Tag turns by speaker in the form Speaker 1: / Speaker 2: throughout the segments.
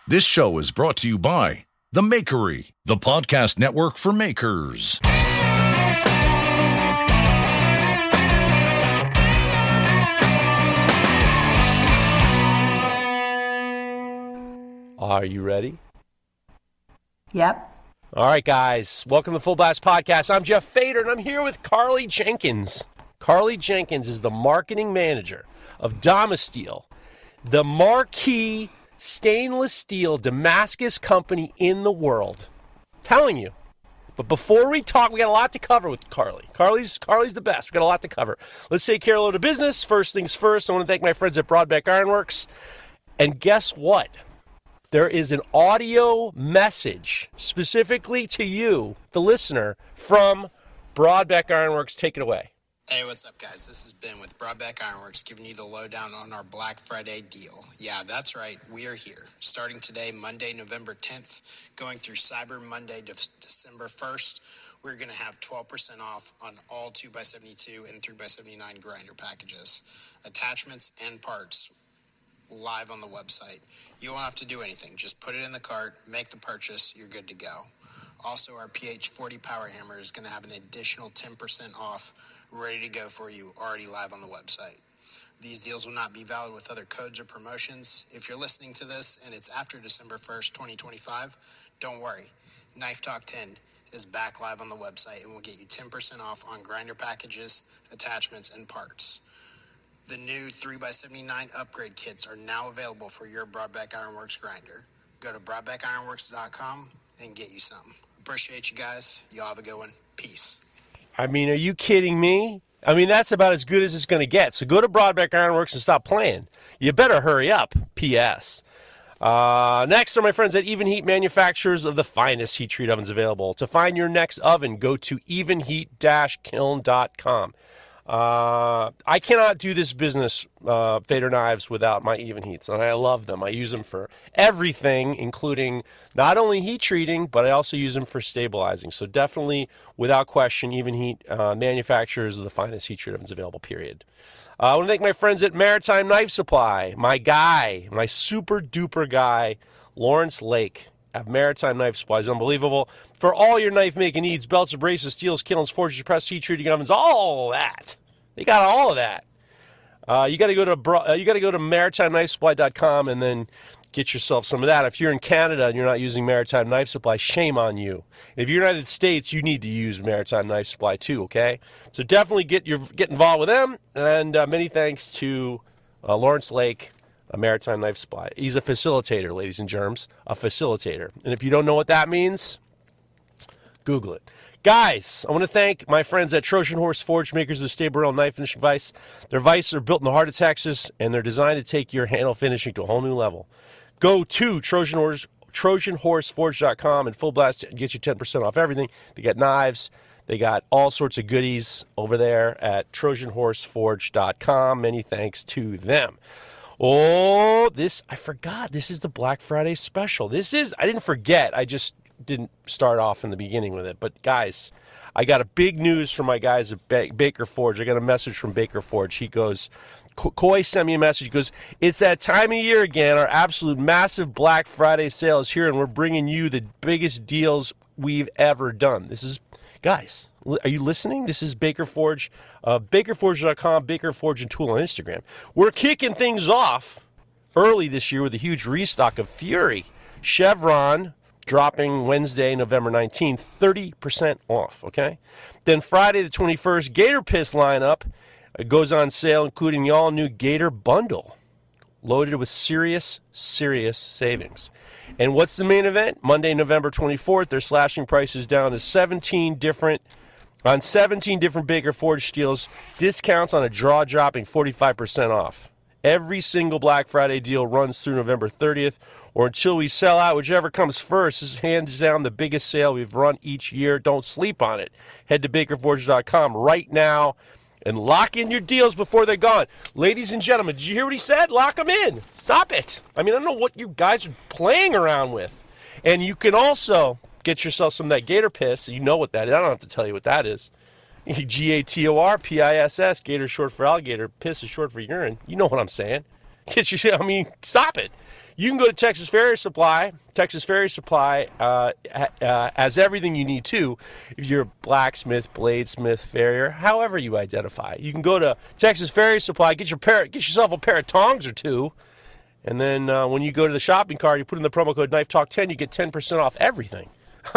Speaker 1: This show is brought to you by The Makery, the podcast network for makers.
Speaker 2: Are you ready?
Speaker 3: Yep.
Speaker 2: All right, guys. Welcome to Full Blast Podcast. I'm Jeff Fader, and I'm here with Carly Jenkins. Carly Jenkins is the marketing manager of Damasteel, the marquee stainless steel Damascus company in the world. Telling you. But before we talk, we got a lot to cover with Carly. Carly's the best. We got a lot to cover. Let's take care of business. First things first, I want to thank my friends at Broadbeck Ironworks. And guess what? There is an audio message specifically to you, the listener, from Broadbeck Ironworks. Take it away.
Speaker 4: Hey, what's up, guys? This is Ben with Broadbeck Ironworks giving you the lowdown on our Black Friday deal. Yeah, that's right. We are here. Starting today, Monday, November 10th, going through Cyber Monday, December 1st, we're going to have 12% off on all 2x72 and 3x79 grinder packages, attachments, and parts live on the website. You won't have to do anything. Just put it in the cart, make the purchase, you're good to go. Also, our PH40 Power Hammer is going to have an additional 10% off, ready to go for you, already live on the website. These deals will not be valid with other codes or promotions. If you're listening to this and it's after December 1st, 2025, don't worry. Knife Talk 10 is back live on the website and will get you 10% off on grinder packages, attachments, and parts. The new 3x79 upgrade kits are now available for your Broadbeck Ironworks grinder. Go to BroadbeckIronworks.com and get you some. Appreciate you guys. Y'all have a good one. Peace.
Speaker 2: I mean, are you kidding me? I mean, that's about as good as it's going to get. So go to Broadbeck Ironworks and stop playing. You better hurry up. P.S. Next are my friends at Even Heat, manufacturers of the finest heat treat ovens available. To find your next oven, go to evenheat-kiln.com. I cannot do this business, Fader Knives, without my Even Heats, and I love them. I use them for everything, including not only heat treating, but I also use them for stabilizing. So definitely, without question, Even Heat, manufacturers of the finest heat treat ovens available, period. I want to thank my friends at Maritime Knife Supply, my guy, my super duper guy, Lawrence Lake. At Maritime Knife Supply is unbelievable. For all your knife making needs, belts, abrasives, steels, kilns, forges, press, heat treating ovens, all that. They got all of that. You got to go to MaritimeKnifeSupply.com and then get yourself some of that. If you're in Canada and you're not using Maritime Knife Supply, shame on you. If you're in the United States, you need to use Maritime Knife Supply too. Okay, so definitely get involved with them. And many thanks to Lawrence Lake. A Maritime Knife Supply. He's a facilitator, ladies and germs, a facilitator. And if you don't know what that means, Google it. Guys, I want to thank my friends at Trojan Horse Forge, makers of the Sta-Burrell knife finishing vise. Their vices are built in the heart of Texas, and they're designed to take your handle finishing to a whole new level. Go to TrojanHorseForge.com and Full Blast gets you 10% off everything. They got knives. They got all sorts of goodies over there at TrojanHorseForge.com. Many thanks to them. Oh, I forgot. This is the Black Friday special. I didn't forget. I just didn't start off in the beginning with it. But, guys, I got a big news from my guys at Baker Forge. I got a message from Baker Forge. He goes, Coy sent me a message. He goes, it's that time of year again. Our absolute massive Black Friday sale is here, and we're bringing you the biggest deals we've ever done. This is, guys, are you listening? This is Baker Forge, BakerForge.com, Baker Forge and Tool on Instagram. We're kicking things off early this year with a huge restock of Fury. Chevron dropping Wednesday, November 19th, 30% off, okay? Then Friday the 21st, Gator Piss lineup goes on sale, including the all-new Gator Bundle, loaded with serious savings. And what's the main event? Monday, November 24th, they're slashing prices down to 17 different Baker Forge steels, discounts on a jaw-dropping 45% off. Every single Black Friday deal runs through November 30th, or until we sell out, whichever comes first. This is hands down the biggest sale we've run each year. Don't sleep on it. Head to BakerForge.com right now and lock in your deals before they're gone. Ladies and gentlemen, did you hear what he said? Lock them in. Stop it. I mean, I don't know what you guys are playing around with. And you can also get yourself some of that Gator Piss. You know what that is. I don't have to tell you what that is. Gator Piss. Gator short for alligator. Piss is short for urine. You know what I'm saying. Stop it. You can go to Texas Farrier Supply. Texas Farrier Supply has everything you need, too. If you're a blacksmith, bladesmith, farrier, however you identify. You can go to Texas Farrier Supply, get yourself a pair of tongs or two, and then when you go to the shopping cart, you put in the promo code KNIFETALK10, you get 10% off everything.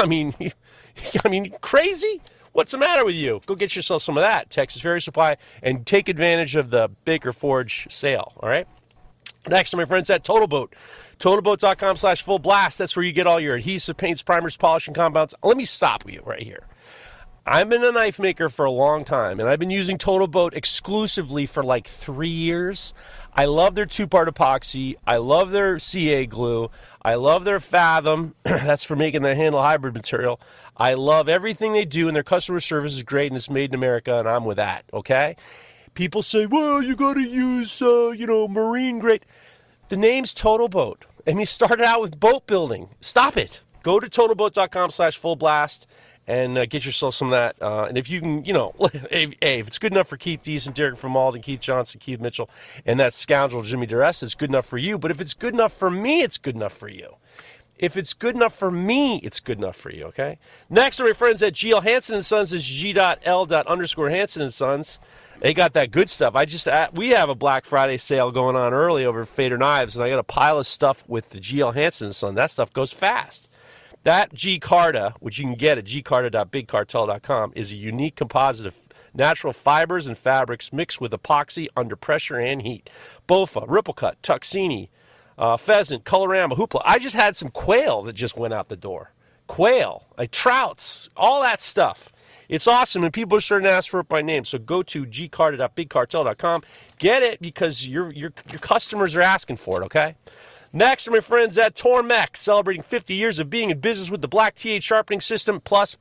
Speaker 2: Crazy? What's the matter with you? Go get yourself some of that, Texas Farrier Supply, and take advantage of the Baker Forge sale, all right? Next, my friends at Total Boat. TotalBoat.com/full blast. That's where you get all your adhesive, paints, primers, polishing compounds. Let me stop you right here. I've been a knife maker for a long time, and I've been using Total Boat exclusively for like 3 years. I love their two-part epoxy. I love their CA glue. I love their Fathom. That's for making the handle hybrid material. I love everything they do, and their customer service is great, and it's made in America, and I'm with that, okay? People say, well, you got to use, marine grade. The name's Total Boat, and he started out with boat building. Stop it. Go to TotalBoat.com/full blast and get yourself some of that. And if you can, if it's good enough for Keith Deason, Derek from Malden, Keith Johnson, Keith Mitchell, and that scoundrel Jimmy DeResta, it's good enough for you. But if it's good enough for me, it's good enough for you. If it's good enough for me, it's good enough for you, okay? Next are my friends at GL Hansen & Sons. Is G.L._Hansen & Sons. They got that good stuff. We have a Black Friday sale going on early over Fader Knives, and I got a pile of stuff with the GL Hansen & Son. That stuff goes fast. That G-Carta, which you can get at gcarta.bigcartel.com, is a unique composite of natural fibers and fabrics mixed with epoxy under pressure and heat. Bofa, Ripple Cut, Tuxini, pheasant, colorama, hoopla. I just had some quail that just went out the door. Quail, trouts, all that stuff. It's awesome, and people are starting to ask for it by name. So go to gcarta.bigcartel.com. Get it because your customers are asking for it, okay? Next are my friends at Tormek, celebrating 50 years of being in business with the Black TA sharpening system, plus.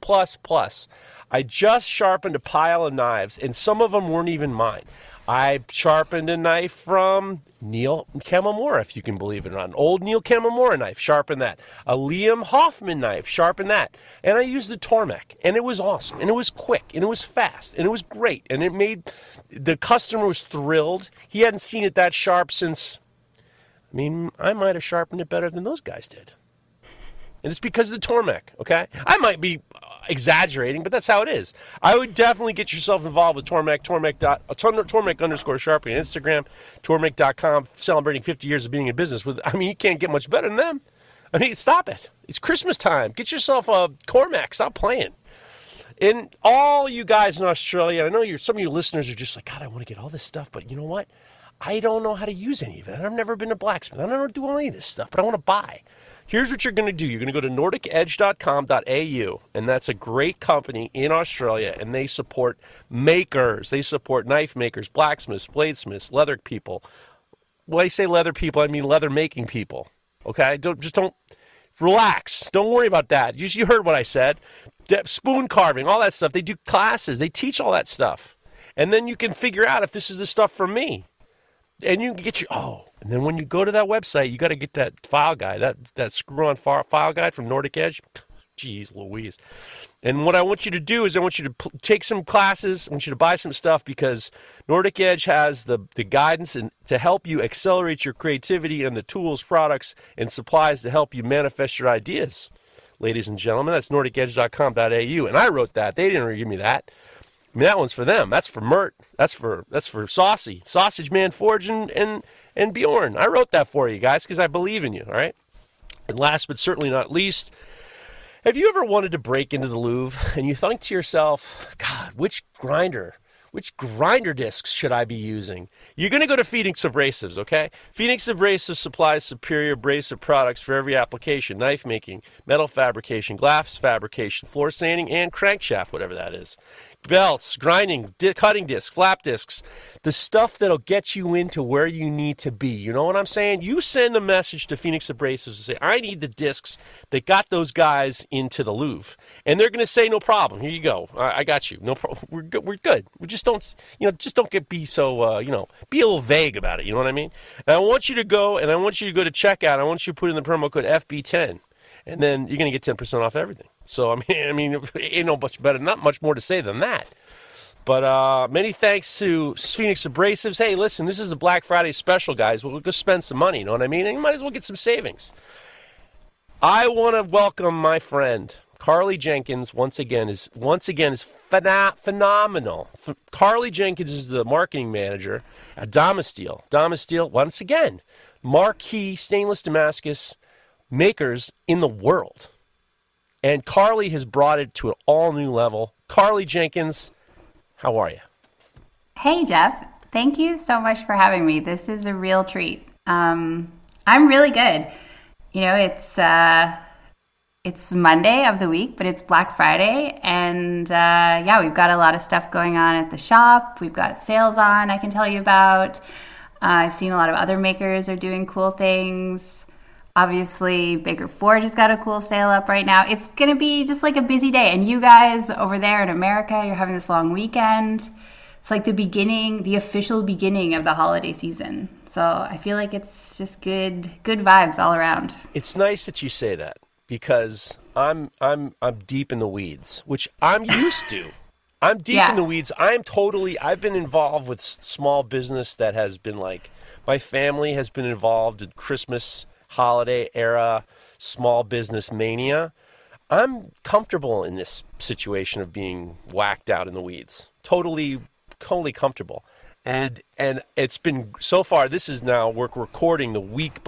Speaker 2: I just sharpened a pile of knives, and some of them weren't even mine. I sharpened a knife from Neil Kamamura, if you can believe it or not. An old Neil Kamamura knife, sharpened that. A Liam Hoffman knife, sharpened that. And I used the Tormek, and it was awesome, and it was quick, and it was fast, and it was great. And it made, the customer was thrilled. He hadn't seen it that sharp since, I might have sharpened it better than those guys did. And it's because of the Tormek, okay? I might be exaggerating, but that's how it is. I would definitely get yourself involved with Tormek, Tormek_sharpening on Instagram, Tormek.com, celebrating 50 years of being in business with. You can't get much better than them. Stop it. It's Christmas time. Get yourself a Cormac. Stop playing. And all you guys in Australia, I know some of your listeners are just like, God, I want to get all this stuff, but you know what? I don't know how to use any of it. I've never been a blacksmith. I don't do any of this stuff, but I want to buy. Here's what you're going to do. You're going to go to nordicedge.com.au, and that's a great company in Australia, and they support makers. They support knife makers, blacksmiths, bladesmiths, leather people. When I say leather people, I mean leather-making people, okay? Don't relax. Don't worry about that. You heard what I said. Spoon carving, all that stuff. They do classes. They teach all that stuff. And then you can figure out if this is the stuff for me. And you can get and then when you go to that website, you got to get that file guide, that screw-on file guide from Nordic Edge. Jeez Louise. And what I want you to do is I want you to take some classes. I want you to buy some stuff because Nordic Edge has the guidance to help you accelerate your creativity and the tools, products, and supplies to help you manifest your ideas. Ladies and gentlemen, that's nordicedge.com.au. And I wrote that. They didn't give me that. That one's for them. That's for Mert. That's for Saucy, Sausage Man Forge, and Bjorn. I wrote that for you guys because I believe in you, all right? And last but certainly not least, have you ever wanted to break into the Louvre and you think to yourself, God, which grinder discs should I be using? You're going to go to Phoenix Abrasives, okay? Phoenix Abrasives supplies superior abrasive products for every application: knife making, metal fabrication, glass fabrication, floor sanding, and crankshaft, whatever that is. Belts, grinding, cutting discs, flap discs, the stuff that'll get you into where you need to be. You know what I'm saying? You send a message to Phoenix Abrasives and say, I need the discs that got those guys into the Louvre. And they're going to say, no problem. Here you go. I got you. No problem. We're good. We just don't, be so, be a little vague about it. You know what I mean? And I want you to go to checkout. I want you to put in the promo code FB10. And then you're going to get 10% off everything. So, ain't no much better, not much more to say than that. But many thanks to Phoenix Abrasives. Hey, listen, this is a Black Friday special, guys. We'll go spend some money, you know what I mean? And you might as well get some savings. I want to welcome my friend, Carly Jenkins, once again is phenomenal. Carly Jenkins is the marketing manager at Domesteel. Domesteel, once again, marquee stainless Damascus makers in the world. And Carly has brought it to an all-new level. Carly Jenkins, how are you?
Speaker 3: Hey, Jeff. Thank you so much for having me. This is a real treat. I'm really good. You know, it's Monday of the week, but it's Black Friday. And yeah, we've got a lot of stuff going on at the shop. We've got sales on I can tell you about. I've seen a lot of other makers are doing cool things. Obviously, Baker Forge has got a cool sale up right now. It's going to be just like a busy day. And you guys over there in America, you're having this long weekend. It's like the official beginning of the holiday season. So I feel like it's just good vibes all around.
Speaker 2: It's nice that you say that because I'm deep in the weeds, which I'm used to. I'm deep in the weeds. I've been involved with small business that has been like, my family has been involved in Christmas holiday era, small business mania. I'm comfortable in this situation of being whacked out in the weeds. Totally comfortable. And it's been so far, this is now, we're recording the week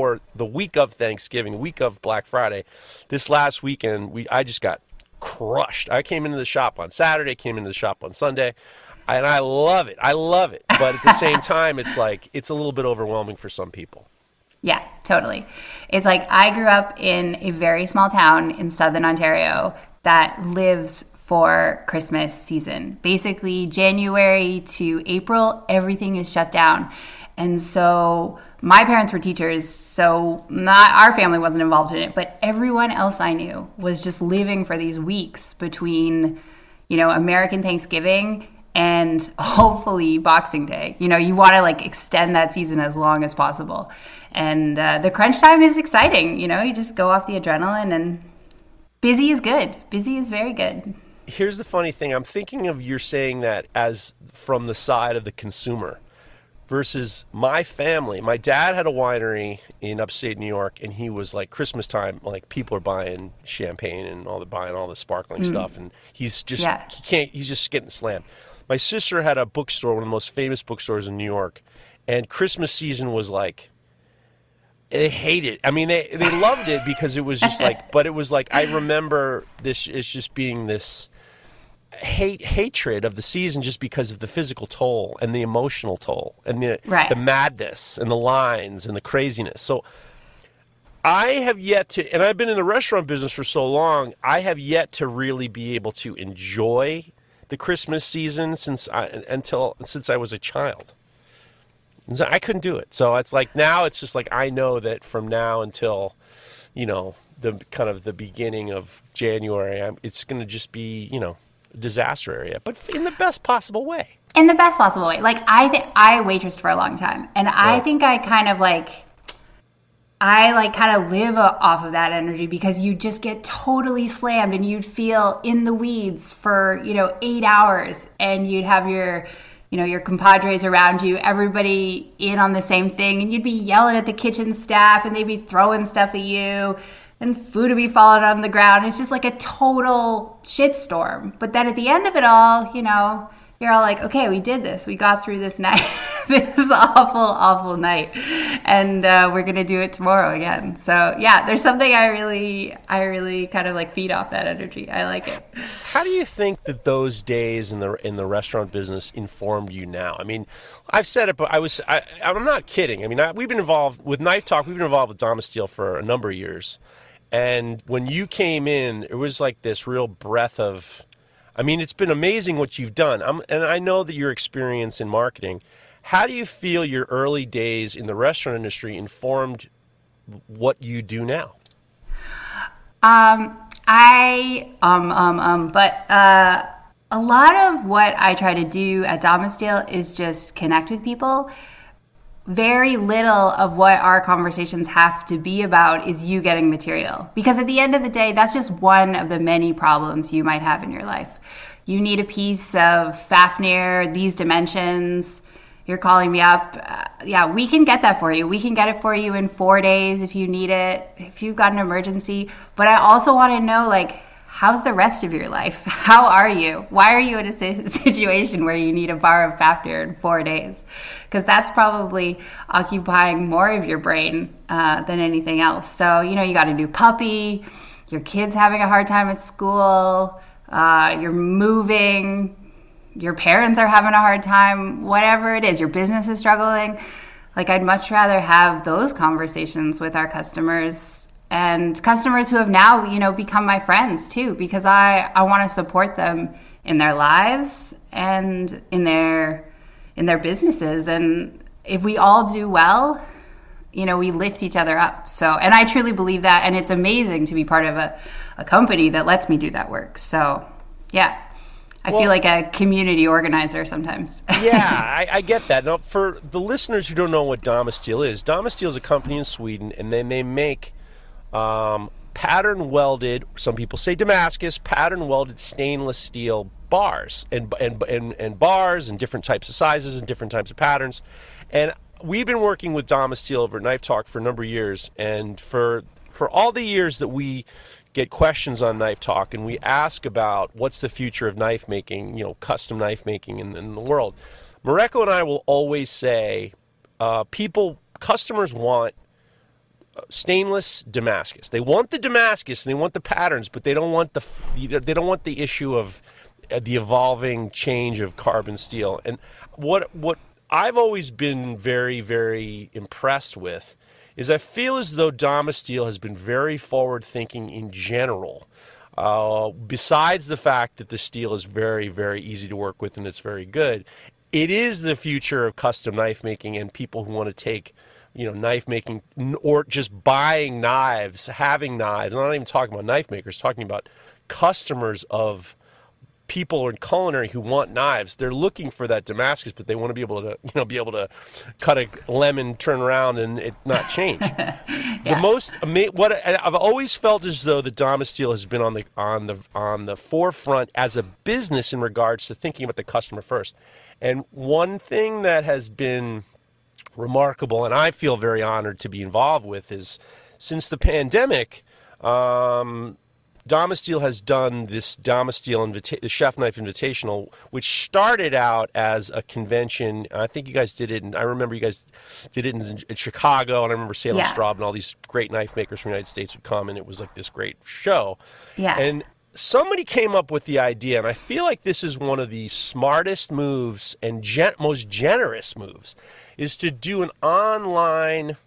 Speaker 2: of Thanksgiving, the week of Black Friday. This last weekend, I just got crushed. I came into the shop on Saturday, came into the shop on Sunday, and I love it. But at the same time, it's like, it's a little bit overwhelming for some people.
Speaker 3: Yeah, totally. It's like I grew up in a very small town in southern Ontario that lives for Christmas season. Basically, January to April, everything is shut down. And so my parents were teachers, so our family wasn't involved in it, but everyone else I knew was just living for these weeks between, you know, American Thanksgiving and hopefully Boxing Day. You know, you want to like extend that season as long as possible. And the crunch time is exciting. You know, you just go off the adrenaline, and busy is good. Busy is very good.
Speaker 2: Here's the funny thing. I'm thinking of you're saying that as from the side of the consumer versus my family. My dad had a winery in upstate New York, and he was like Christmas time, like people are buying champagne and buying all the sparkling stuff, and he's just he's just getting slammed. My sister had a bookstore, one of the most famous bookstores in New York, and Christmas season was like, they hated it. I mean, they loved it because it was just like, but it was like, I remember this as just being this hatred of the season just because of the physical toll and the emotional toll and the madness and the lines and the craziness. So I have yet to, and I've been in the restaurant business for so long, I have yet to really be able to enjoy the Christmas season since I was a child. I couldn't do it. So it's like now it's just like I know that from now until, you know, the kind of the beginning of January, it's going to just be, you know, a disaster area, but in the best possible way.
Speaker 3: In the best possible way. Like I waitressed for a long time, and I think I kind of live off of that energy because you just get totally slammed and you'd feel in the weeds for, 8 hours, and you'd have your compadres around you, everybody in on the same thing, and you'd be yelling at the kitchen staff and they'd be throwing stuff at you and food would be falling on the ground. It's just like a total shitstorm. But then at the end of it all, you're all like, okay, we did this. We got through this night. This is awful, awful night. And we're going to do it tomorrow again. So yeah, there's something I really kind of like feed off that energy. I like it.
Speaker 2: How do you think that those days in the restaurant business informed you now? I mean, I've said it, but I'm not kidding. I mean, we've been involved with Knife Talk. We've been involved with Domesteel for a number of years. And when you came in, it was like this real breath of, I mean, it's been amazing what you've done. And I know that your experience in marketing. How do you feel your early days in the restaurant industry informed what you do now? But
Speaker 3: a lot of what I try to do at Domesteel is just connect with people. Very little of what our conversations have to be about is you getting material. Because at the end of the day, that's just one of the many problems you might have in your life. you need a piece of Fafnir, these dimensions, you're calling me up. Yeah, we can get that for you. We can get it for you in 4 days if you need it, if you've got an emergency. But I also want to know, like, how's the rest of your life? How are you? Why are you in a situation where you need a bar of Fafnir in 4 days? Because that's probably occupying more of your brain than anything else. So, you got a new puppy, your kid's having a hard time at school, you're moving, your parents are having a hard time, whatever it is, your business is struggling. Like, I'd much rather have those conversations with our customers, and customers who have now, become my friends too, because I want to support them in their lives and in their businesses. And if we all do well, we lift each other up. So, and I truly believe that. And it's amazing to be part of a company that lets me do that work. So, yeah. I feel like a community organizer sometimes.
Speaker 2: Yeah, I get that. Now, for the listeners who don't know what Damasteel is a company in Sweden, and then they make pattern welded, some people say Damascus, pattern welded stainless steel bars and bars and different types of sizes and different types of patterns. And we've been working with Damasteel over at Knife Talk for a number of years, and for all the years that we get questions on Knife Talk and we ask about what's the future of knife making, custom knife making in the world, Mareko and I will always say customers want stainless Damascus. They want the Damascus and they want the patterns, but they don't want the issue of the evolving change of carbon steel. And what I've always been very, very impressed with is I feel as though Damasteel has been very forward-thinking in general, besides the fact that the steel is very, very easy to work with and it's very good. It is the future of custom knife making, and people who want to take knife making or just buying knives, having knives. I'm not even talking about knife makers, talking about customers of people in culinary who want knives. They're looking for that Damascus, but they want to be able to cut a lemon, turn around, and it not change. Yeah. What I've always felt as though the Damasteel has been on the forefront as a business in regards to thinking about the customer first. And one thing that has been remarkable, and I feel very honored to be involved with, is since the pandemic, Damasteel has done this Damasteel Chef Knife Invitational, which started out as a convention. I think you guys did it, and I remember you guys did it in Chicago, and I remember Salem Straub and all these great knife makers from the United States would come, and it was like this great show. Yeah. And somebody came up with the idea, and I feel like this is one of the smartest moves and most generous moves, is to do an online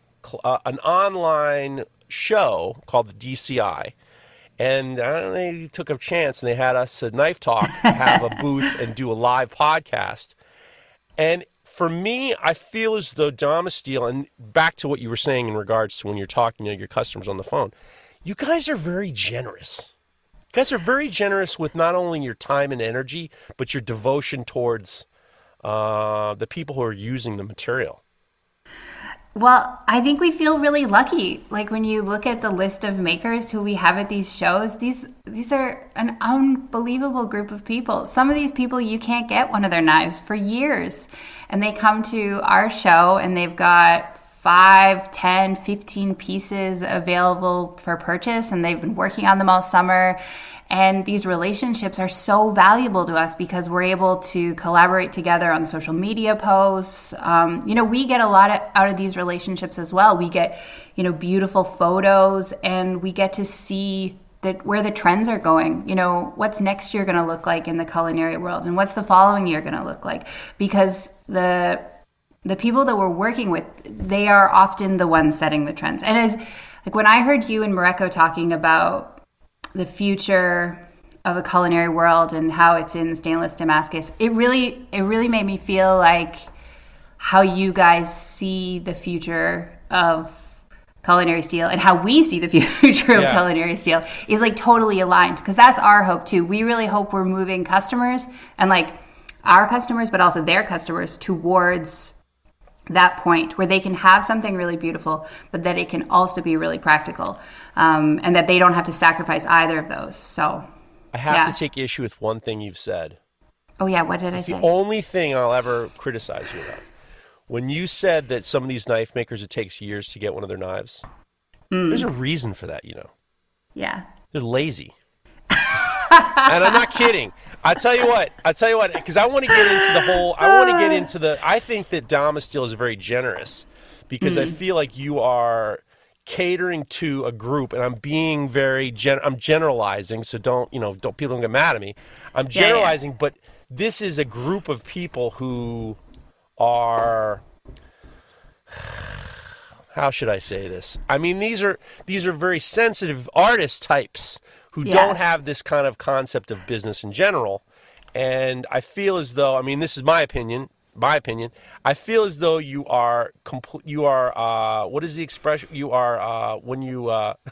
Speaker 2: show called the DCI. And they took a chance, and they had us at Knife Talk have a booth and do a live podcast. And for me, I feel as though Damasteel, and back to what you were saying in regards to when you're talking to your customers on the phone, you guys are very generous. You guys are very generous with not only your time and energy, but your devotion towards the people who are using the material.
Speaker 3: Well, I think we feel really lucky. Like, when you look at the list of makers who we have at these shows, these are an unbelievable group of people. Some of these people, you can't get one of their knives for years. And they come to our show and they've got 5, 10, 15 pieces available for purchase, and they've been working on them all summer. And these relationships are so valuable to us because we're able to collaborate together on social media posts. We get a lot out of these relationships as well. We get, beautiful photos, and we get to see where the trends are going. What's next year going to look like in the culinary world, and what's the following year going to look like? Because the people that we're working with, they are often the ones setting the trends. And as like when I heard you and Mareko talking about the future of a culinary world and how it's in stainless Damascus, it really made me feel like how you guys see the future of culinary steel and how we see the future of culinary steel is like totally aligned, because that's our hope too. We really hope we're moving customers, and like our customers, but also their customers, towards that point where they can have something really beautiful, but that it can also be really practical, and that they don't have to sacrifice either of those. So,
Speaker 2: I have to take issue with one thing you've said.
Speaker 3: Oh, yeah. What did I say?
Speaker 2: It's the only thing I'll ever criticize you about. When you said that some of these knife makers, it takes years to get one of their knives, there's a reason for that,
Speaker 3: Yeah.
Speaker 2: They're lazy. And I'm not kidding. I tell you what, because I want to get into the whole, I think that Damasteel is very generous because I feel like you are catering to a group, and I'm being I'm generalizing, so don't people don't get mad at me. I'm generalizing, but this is a group of people who are, how should I say this? I mean, these are very sensitive artist types who don't have this kind of concept of business in general. And I feel as though, I mean, this is my opinion, I feel as though you are what is the expression? You are when you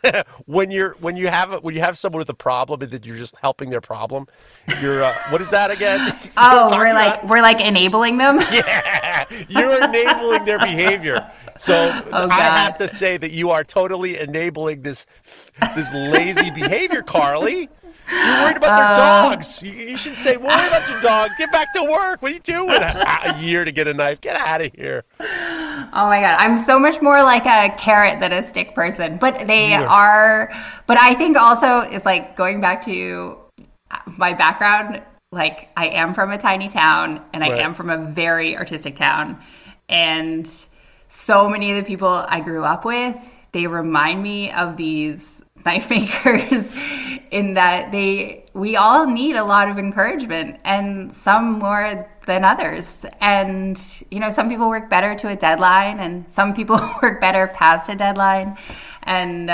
Speaker 2: have someone with a problem and that you're just helping their problem. You're what is that again?
Speaker 3: We're like enabling them.
Speaker 2: Yeah, you're enabling their behavior. So I have to say that you are totally enabling this lazy behavior, Carly. You're worried about their dogs. You should say, worry about your dog. Get back to work. What are you doing? A year to get a knife. Get out of here.
Speaker 3: Oh, my God. I'm so much more like a carrot than a stick person. But they are. But I think also it's like going back to my background. Like, I am from a tiny town, and I am from a very artistic town. And so many of the people I grew up with, they remind me of these knife makers in that we all need a lot of encouragement, and some more than others. And, some people work better to a deadline, and some people work better past a deadline. And,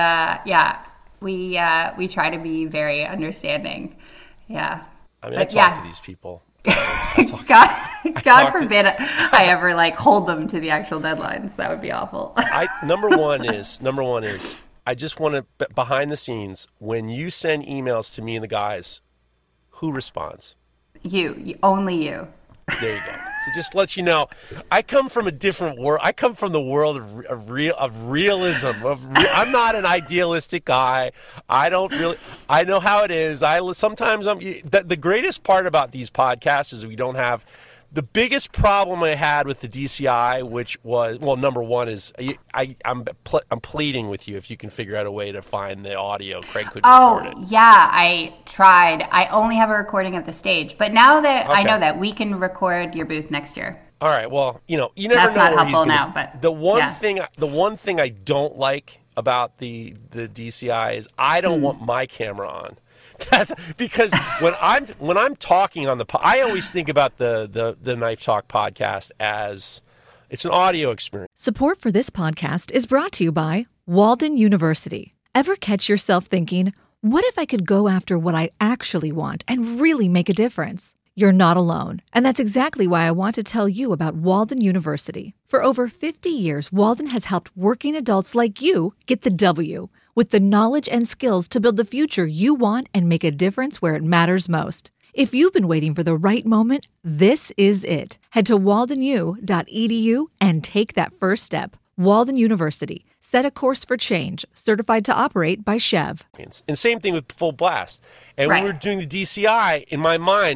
Speaker 3: we try to be very understanding. Yeah.
Speaker 2: I mean, I talk to these people.
Speaker 3: God forbid I ever hold them to the actual deadlines. That would be awful.
Speaker 2: Number one is I just want to, behind the scenes, when you send emails to me and the guys, who responds?
Speaker 3: You, only you.
Speaker 2: There you go. So just let you know, I come from a different world. I come from the world of realism. I'm not an idealistic guy. I know how it is. The greatest part about these podcasts is we don't have. The biggest problem I had with the DCI, which was, well, number one is I'm pleading with you if you can figure out a way to find the audio. Craig couldn't record it.
Speaker 3: Yeah, I tried. I only have a recording of the stage, but now that I know that, we can record your booth next year.
Speaker 2: All right. Well, you never
Speaker 3: That's
Speaker 2: know
Speaker 3: not
Speaker 2: where
Speaker 3: helpful
Speaker 2: he's
Speaker 3: now, but
Speaker 2: the one thing I don't like about the DCI is I don't want my camera on. That's because when I'm talking on I always think about the Knife Talk podcast as it's an audio experience.
Speaker 5: Support for this podcast is brought to you by Walden University. Ever catch yourself thinking, what if I could go after what I actually want and really make a difference? You're not alone, and that's exactly why I want to tell you about Walden University. For over 50 years, Walden has helped working adults like you get the W, with the knowledge and skills to build the future you want and make a difference where it matters most. If you've been waiting for the right moment, this is it. Head to waldenu.edu and take that first step. Walden University. Set a course for change. Certified to operate by Chev.
Speaker 2: And same thing with Full Blast. And when we're doing the DCI, in my mind,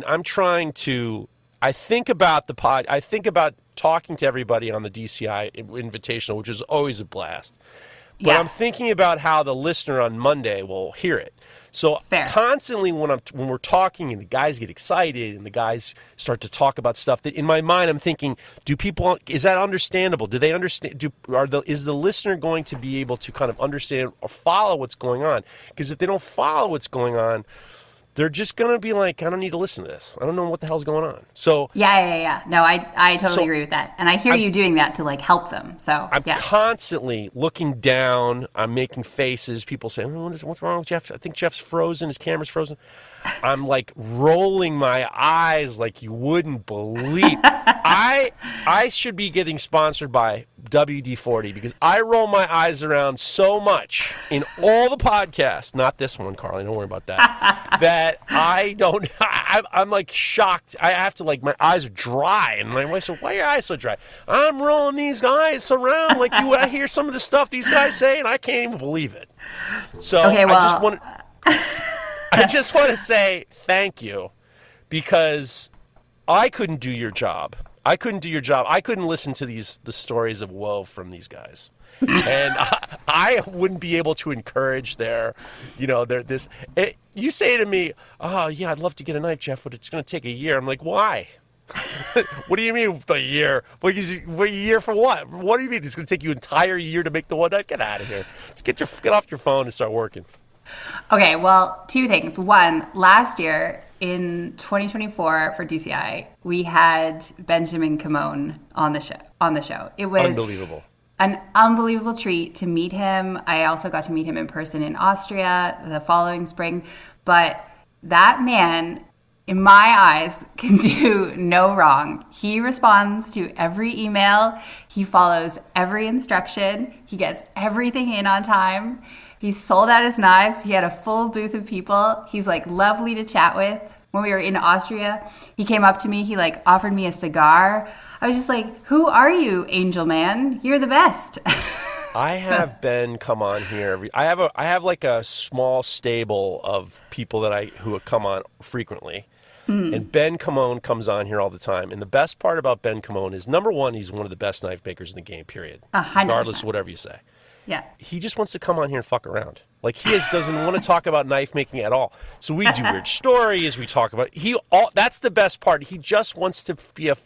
Speaker 2: I think about talking to everybody on the DCI Invitational, which is always a blast. But I'm thinking about how the listener on Monday will hear it. So constantly when we're talking and the guys get excited and the guys start to talk about stuff, that in my mind I'm thinking, is that understandable? Do they understand? Is the listener going to be able to kind of understand or follow what's going on? Because if they don't follow what's going on, they're just going to be like, I don't need to listen to this. I don't know what the hell's going on. So
Speaker 3: yeah. No, I totally agree with that. And I hear you doing that to help them. So
Speaker 2: I'm constantly looking down. I'm making faces. People say, what's wrong with Jeff? I think Jeff's frozen. His camera's frozen. I'm rolling my eyes like you wouldn't believe. I should be getting sponsored by WD-40 because I roll my eyes around so much in all the podcasts, not this one, Carly, don't worry about that, that I'm shocked. I have to my eyes are dry. And my wife said, why are your eyes so dry? I'm rolling these guys around I hear some of the stuff these guys say and I can't even believe it. So I just want to... I just want to say thank you, because I couldn't do your job. I couldn't listen to the stories of woe from these guys. And I wouldn't be able to encourage you say to me, oh yeah, I'd love to get a knife, Jeff, but it's going to take a year. I'm like, why? What do you mean a year? A year for what? What do you mean it's going to take you an entire year to make the one knife? Get out of here. Just get off your phone and start working.
Speaker 3: Okay, well, two things. One, last year in 2024 for DCI, we had Benjamin Camone on the show. It was
Speaker 2: unbelievable.
Speaker 3: An unbelievable treat to meet him. I also got to meet him in person in Austria the following spring. But that man, in my eyes, can do no wrong. He responds to every email. He follows every instruction. He gets everything in on time. He sold out his knives. He had a full booth of people. He's like lovely to chat with. When we were in Austria, he came up to me. He like offered me a cigar. I was just like, who are you, angel man? You're the best.
Speaker 2: I have Ben come on here. I have like a small stable of people who come on frequently. And Ben Camone comes on here all the time. And the best part about Ben Camone is, number one, he's one of the best knife makers in the game, period.
Speaker 3: 100%.
Speaker 2: Regardless of whatever you say.
Speaker 3: Yeah.
Speaker 2: He just wants to come on here and fuck around. Like, doesn't want to talk about knife making at all. So we do weird stories. We talk about that's the best part. He just wants to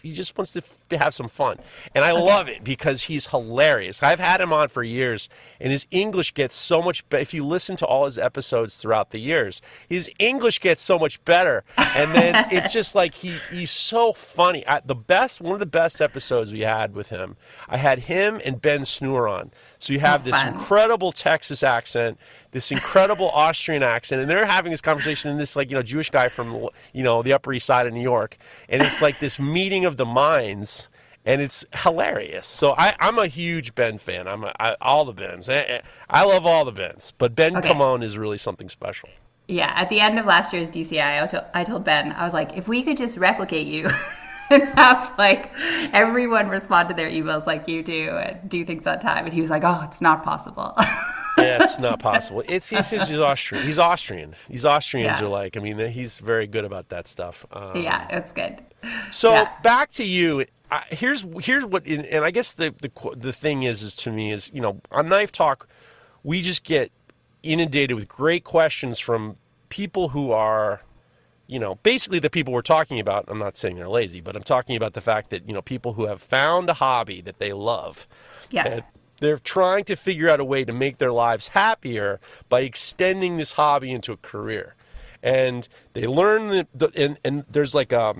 Speaker 2: have some fun, and I love it because he's hilarious. I've had him on for years, and his English gets so much better. If you listen to all his episodes throughout the years, his English gets so much better, and then it's just like he's so funny. One of the best episodes we had with him. I had him and Ben Snur on. So you have this incredible Texas accent, this incredible Austrian accent, and they're having this conversation in this Jewish guy from the Upper East Side of New York, and it's like this meeting of the minds, and it's hilarious. So I'm a huge Ben fan. All the Bens. I love all the Bens, but Ben Camone is really something special.
Speaker 3: Yeah, at the end of last year's DCI, I told Ben, I was like, if we could just replicate you and have everyone respond to their emails like you do and do things on time. And he was like, oh, it's not possible.
Speaker 2: Yeah, it's not possible. He's Austrian. He's Austrian. These Austrians are he's very good about that stuff.
Speaker 3: Yeah, it's good.
Speaker 2: So back to you. Here's what, and I guess the thing is to me is, on Knife Talk, we just get inundated with great questions from people who are, basically the people we're talking about. I'm not saying they're lazy, but I'm talking about the fact that, people who have found a hobby that they love.
Speaker 3: Yeah.
Speaker 2: And they're trying to figure out a way to make their lives happier by extending this hobby into a career. And they learn and there's like a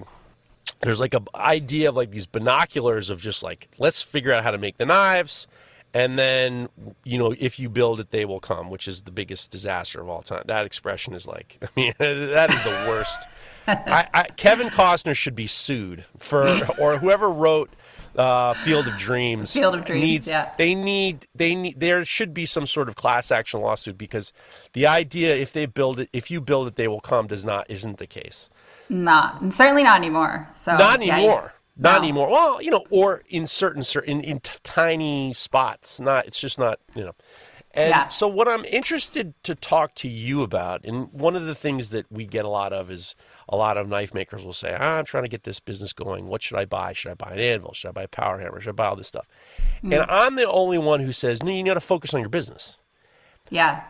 Speaker 2: idea of like these binoculars of just like, let's figure out how to make the knives. And then, if you build it, they will come, which is the biggest disaster of all time. That expression is that is the worst. Kevin Costner should be sued or whoever wrote Field of Dreams.
Speaker 3: Field of Dreams,
Speaker 2: there should be some sort of class action lawsuit, because the idea, if you build it, they will come isn't the case.
Speaker 3: Certainly not anymore. So
Speaker 2: not anymore.
Speaker 3: Yeah.
Speaker 2: Not anymore. Well, or in certain tiny spots. It's just not, And so what I'm interested to talk to you about, and one of the things that we get a lot of is a lot of knife makers will say, I'm trying to get this business going. What should I buy? Should I buy an anvil? Should I buy a power hammer? Should I buy all this stuff? And I'm the only one who says, no, you got to focus on your business.
Speaker 3: Yeah.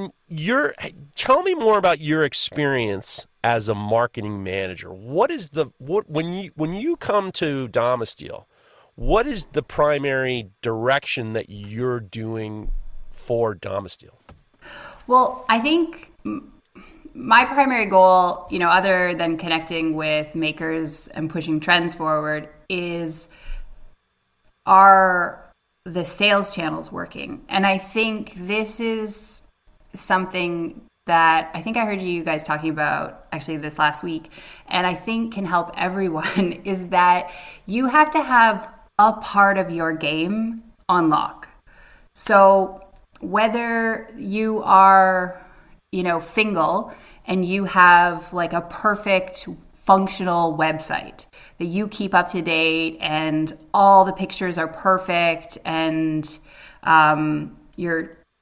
Speaker 2: Tell me more about your experience as a marketing manager. When you come to Domesteel, what is the primary direction that you're doing for Domesteel?
Speaker 3: Well, I think my primary goal, other than connecting with makers and pushing trends forward, are the sales channels working? And I think this is something that I think I heard you guys talking about actually this last week, and I think can help everyone, is that you have to have a part of your game on lock. So whether you are, Fingal and you have like a perfect functional website that you keep up to date and all the pictures are perfect and you're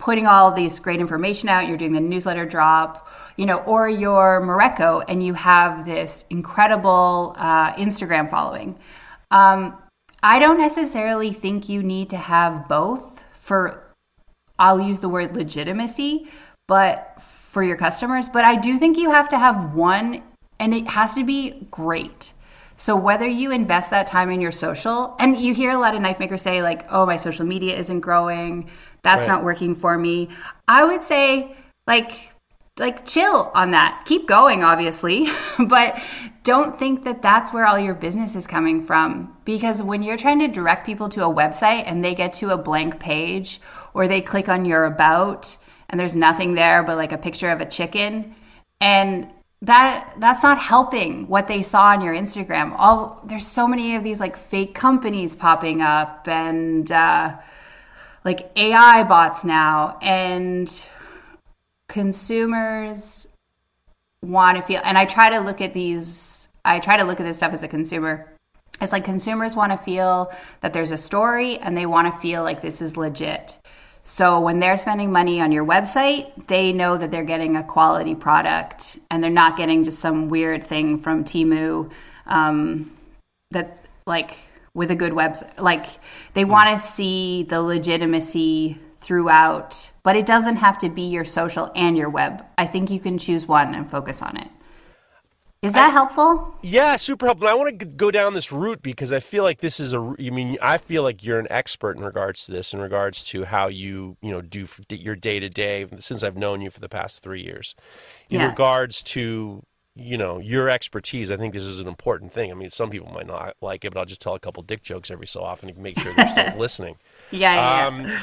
Speaker 3: putting all this great information out, you're doing the newsletter drop, or you're Morocco and you have this incredible Instagram following. I don't necessarily think you need to have both I'll use the word legitimacy, but for your customers, but I do think you have to have one, and it has to be great. So whether you invest that time in your social, and you hear a lot of knife makers say like, oh, my social media isn't growing, that's not working for me. I would say like chill on that. Keep going, obviously, but don't think that that's where all your business is coming from. Because when you're trying to direct people to a website and they get to a blank page, or they click on your about and there's nothing there but like a picture of a chicken, and that's not helping what they saw on your Instagram. There's so many of these like fake companies popping up, and like AI bots now, and consumers want to feel, and I try to look at this stuff as a consumer. It's like consumers want to feel that there's a story, and they want to feel like this is legit. So when they're spending money on your website, they know that they're getting a quality product, and they're not getting just some weird thing from Temu that like with a good website. Like they want to see the legitimacy throughout, but it doesn't have to be your social and your web. I think you can choose one and focus on it. Is that helpful? Yeah,
Speaker 2: super helpful. I want to go down this route because I feel like this is I feel like you're an expert in regards to this, in regards to how you do your day to day since I've known you for the past 3 years. In regards to, your expertise, I think this is an important thing. I mean, some people might not like it, but I'll just tell a couple dick jokes every so often to make sure they're still listening.
Speaker 3: Yeah.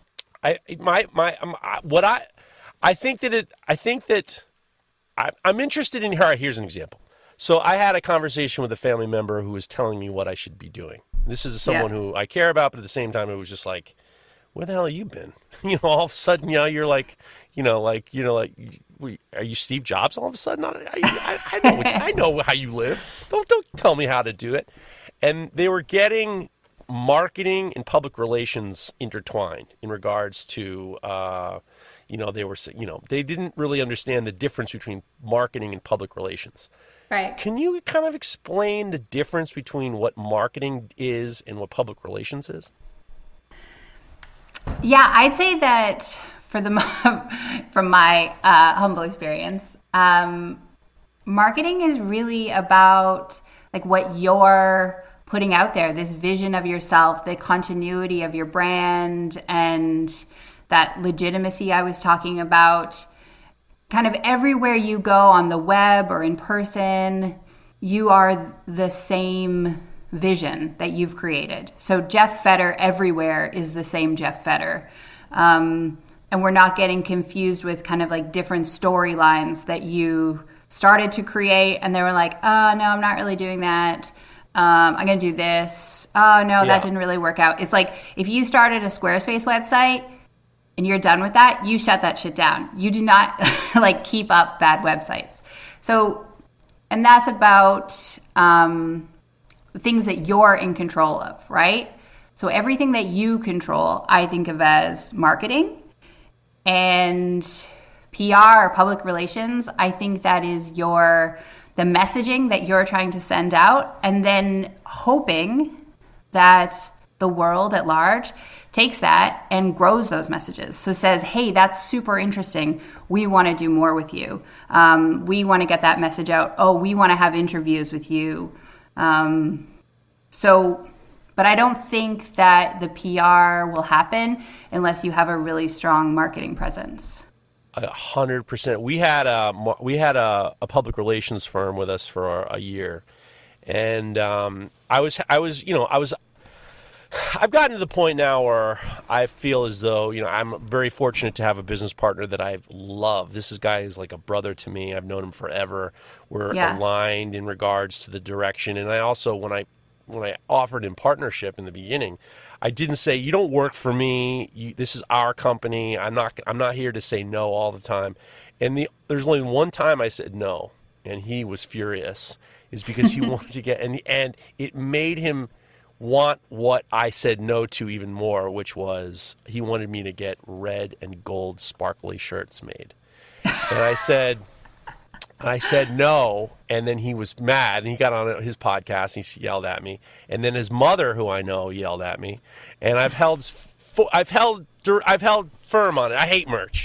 Speaker 2: I'm interested in here. Here's an example. So I had a conversation with a family member who was telling me what I should be doing. This is someone who I care about, but at the same time, it was just like, where the hell have you been? All of a sudden, you're like, are you Steve Jobs all of a sudden? I know how you live. Don't tell me how to do it. And they were getting marketing and public relations intertwined in regards to, they didn't really understand the difference between marketing and public relations.
Speaker 3: Right.
Speaker 2: Can you kind of explain the difference between what marketing is and what public relations is?
Speaker 3: Yeah, I'd say that from my humble experience, marketing is really about like what you're putting out there, this vision of yourself, the continuity of your brand, and that legitimacy I was talking about. Kind of everywhere you go on the web or in person, you are the same vision that you've created. So Jeff Fetter everywhere is the same Jeff Fetter. And we're not getting confused with kind of like different storylines that you started to create and they were like, oh, no, I'm not really doing that. I'm going to do this. Oh, no, that didn't really work out. It's like if you started a Squarespace website and you're done with that, you shut that shit down. You do not like keep up bad websites. So, and that's about things that you're in control of, right? So everything that you control, I think of as marketing, and PR, public relations. I think that is the messaging that you're trying to send out, and then hoping that the world at large takes that and grows those messages. So says, hey, that's super interesting. We want to do more with you. We want to get that message out. Oh, we want to have interviews with you. But I don't think that the PR will happen unless you have a really strong marketing presence.
Speaker 2: 100%. We had a public relations firm with us for a year, and I've gotten to the point now where I feel as though, I'm very fortunate to have a business partner that I've loved. This guy is like a brother to me. I've known him forever. We're aligned in regards to the direction. And I also, when I offered in partnership in the beginning, I didn't say, you don't work for me. This is our company. I'm not here to say no all the time. And there's only one time I said no, and he was furious, is because he wanted to get, and it made him want what I said no to even more, which was he wanted me to get red and gold sparkly shirts made. And I said no, and then he was mad, and he got on his podcast, and he yelled at me. And then his mother, who I know, yelled at me. And I've held firm on it. I hate merch.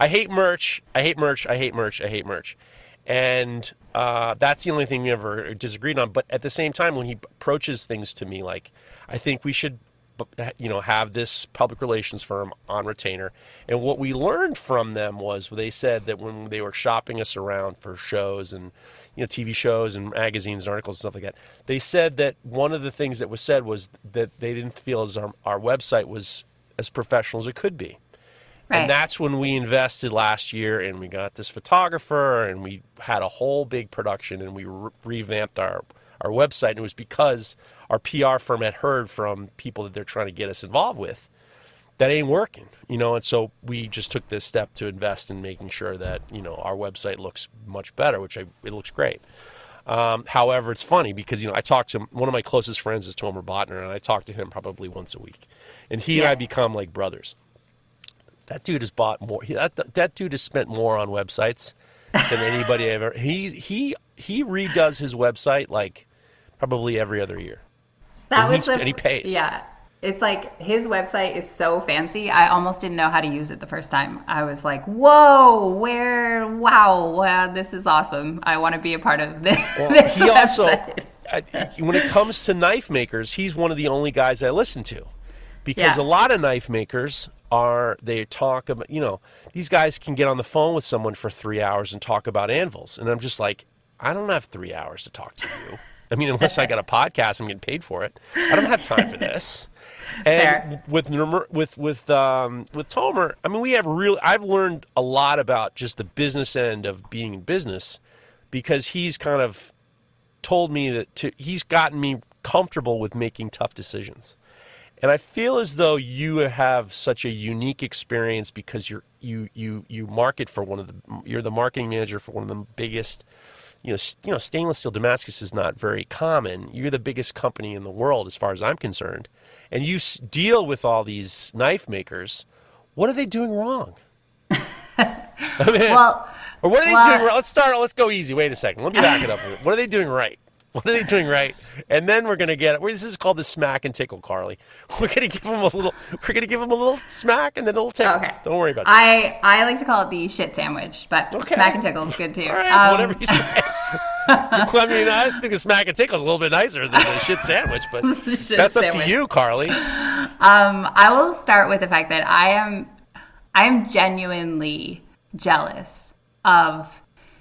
Speaker 2: And that's the only thing we ever disagreed on. But at the same time, when he approaches things to me, like, I think we should, have this public relations firm on retainer. And what we learned from them was they said that when they were shopping us around for shows and, TV shows and magazines and articles and stuff like that, they said that one of the things that was said was that they didn't feel as our website was as professional as it could be. Right. And that's when we invested last year, and we got this photographer, and we had a whole big production, and we revamped our website. And it was because our PR firm had heard from people that they're trying to get us involved with that ain't working, and so we just took this step to invest in making sure that, our website looks much better, it looks great. However, it's funny because, I talked to one of my closest friends is Tomer Botner, and I talk to him probably once a week. And he and I become like brothers. That dude has bought more. That dude has spent more on websites than anybody ever. He redoes his website like probably every other year. And he pays. Yeah,
Speaker 3: it's like his website is so fancy. I almost didn't know how to use it the first time. I was like, "Whoa, wow, this is awesome. I want to be a part of this."
Speaker 2: Well,
Speaker 3: this
Speaker 2: he
Speaker 3: website.
Speaker 2: also, when it comes to knife makers, he's one of the only guys I listen to, because a lot of knife makers. They talk about, these guys can get on the phone with someone for 3 hours and talk about anvils. And I'm just like, I don't have 3 hours to talk to you. I mean, unless I got a podcast, I'm getting paid for it. I don't have time for this. And with Tomer, I mean, I've learned a lot about just the business end of being in business, because he's kind of told me that he's gotten me comfortable with making tough decisions. And I feel as though you have such a unique experience because you market for you're the marketing manager for one of the biggest, stainless steel. Damascus is not very common. You're the biggest company in the world as far as I'm concerned, and you deal with all these knife makers. What are they doing wrong? Or what are they doing wrong? Let's go easy. Wait a second. Let me back it up. What are they doing right? What are they doing right? And then we're gonna get. This is called the smack and tickle, Carly. We're gonna give them a little smack and then a little tickle. Okay. Don't worry about
Speaker 3: that. I like to call it the shit sandwich, but smack and tickle is good too.
Speaker 2: All right, whatever you say. I mean, I think the smack and tickle is a little bit nicer than the shit sandwich, but that's up to you, Carly.
Speaker 3: I will start with the fact that I am genuinely jealous of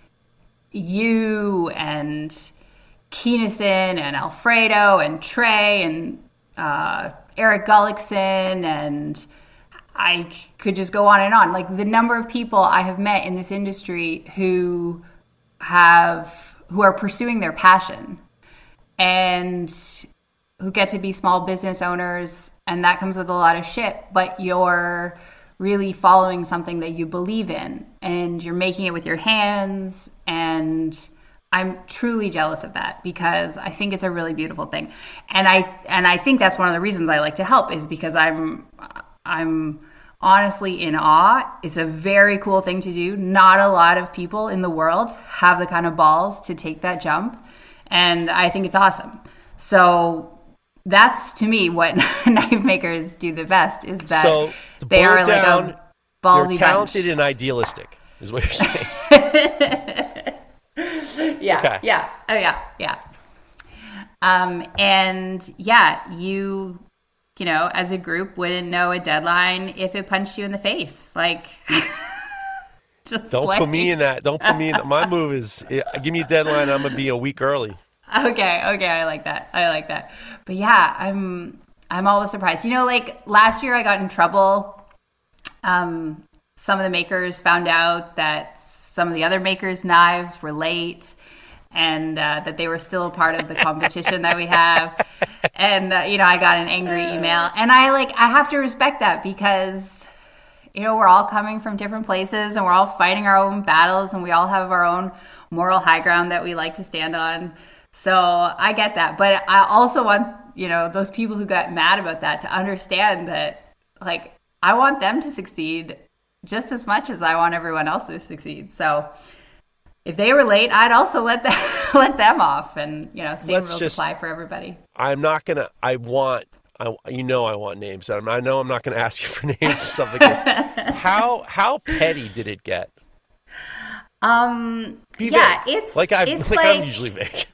Speaker 3: you and Keenison and Alfredo and Trey and Eric Gullickson, and I could just go on and on. Like, the number of people I have met in this industry who are pursuing their passion and who get to be small business owners, and that comes with a lot of shit, but you're really following something that you believe in, and you're making it with your hands, and I'm truly jealous of that, because I think it's a really beautiful thing. And I think that's one of the reasons I like to help, is because I'm honestly in awe. It's a very cool thing to do. Not a lot of people in the world have the kind of balls to take that jump, and I think it's awesome. So that's, to me, what knife makers do the best, is that they are like a ballsy bunch.
Speaker 2: They're talented and idealistic, is what you're saying.
Speaker 3: Yeah. Okay. Yeah. Oh, yeah. And yeah, you as a group wouldn't know a deadline if it punched you in the face. Like,
Speaker 2: don't put me in that. Don't put me in that. My move is, give me a deadline. I'm gonna be a week early.
Speaker 3: Okay. I like that. But yeah, I'm always surprised. Like last year, I got in trouble. Some of the makers found out that some of the other makers' knives were late, and that they were still a part of the competition that we have. And, I got an angry email. And I have to respect that, because, we're all coming from different places, and we're all fighting our own battles, and we all have our own moral high ground that we like to stand on. So I get that. But I also want those people who got mad about that to understand that, like, I want them to succeed just as much as I want everyone else to succeed. So if they were late, I'd also let them off, and same rules apply for everybody.
Speaker 2: I'm not gonna. I want names. I know I'm not gonna ask you for names and stuff like this. How petty did it get? Be
Speaker 3: yeah,
Speaker 2: vague.
Speaker 3: it's
Speaker 2: I'm usually vague.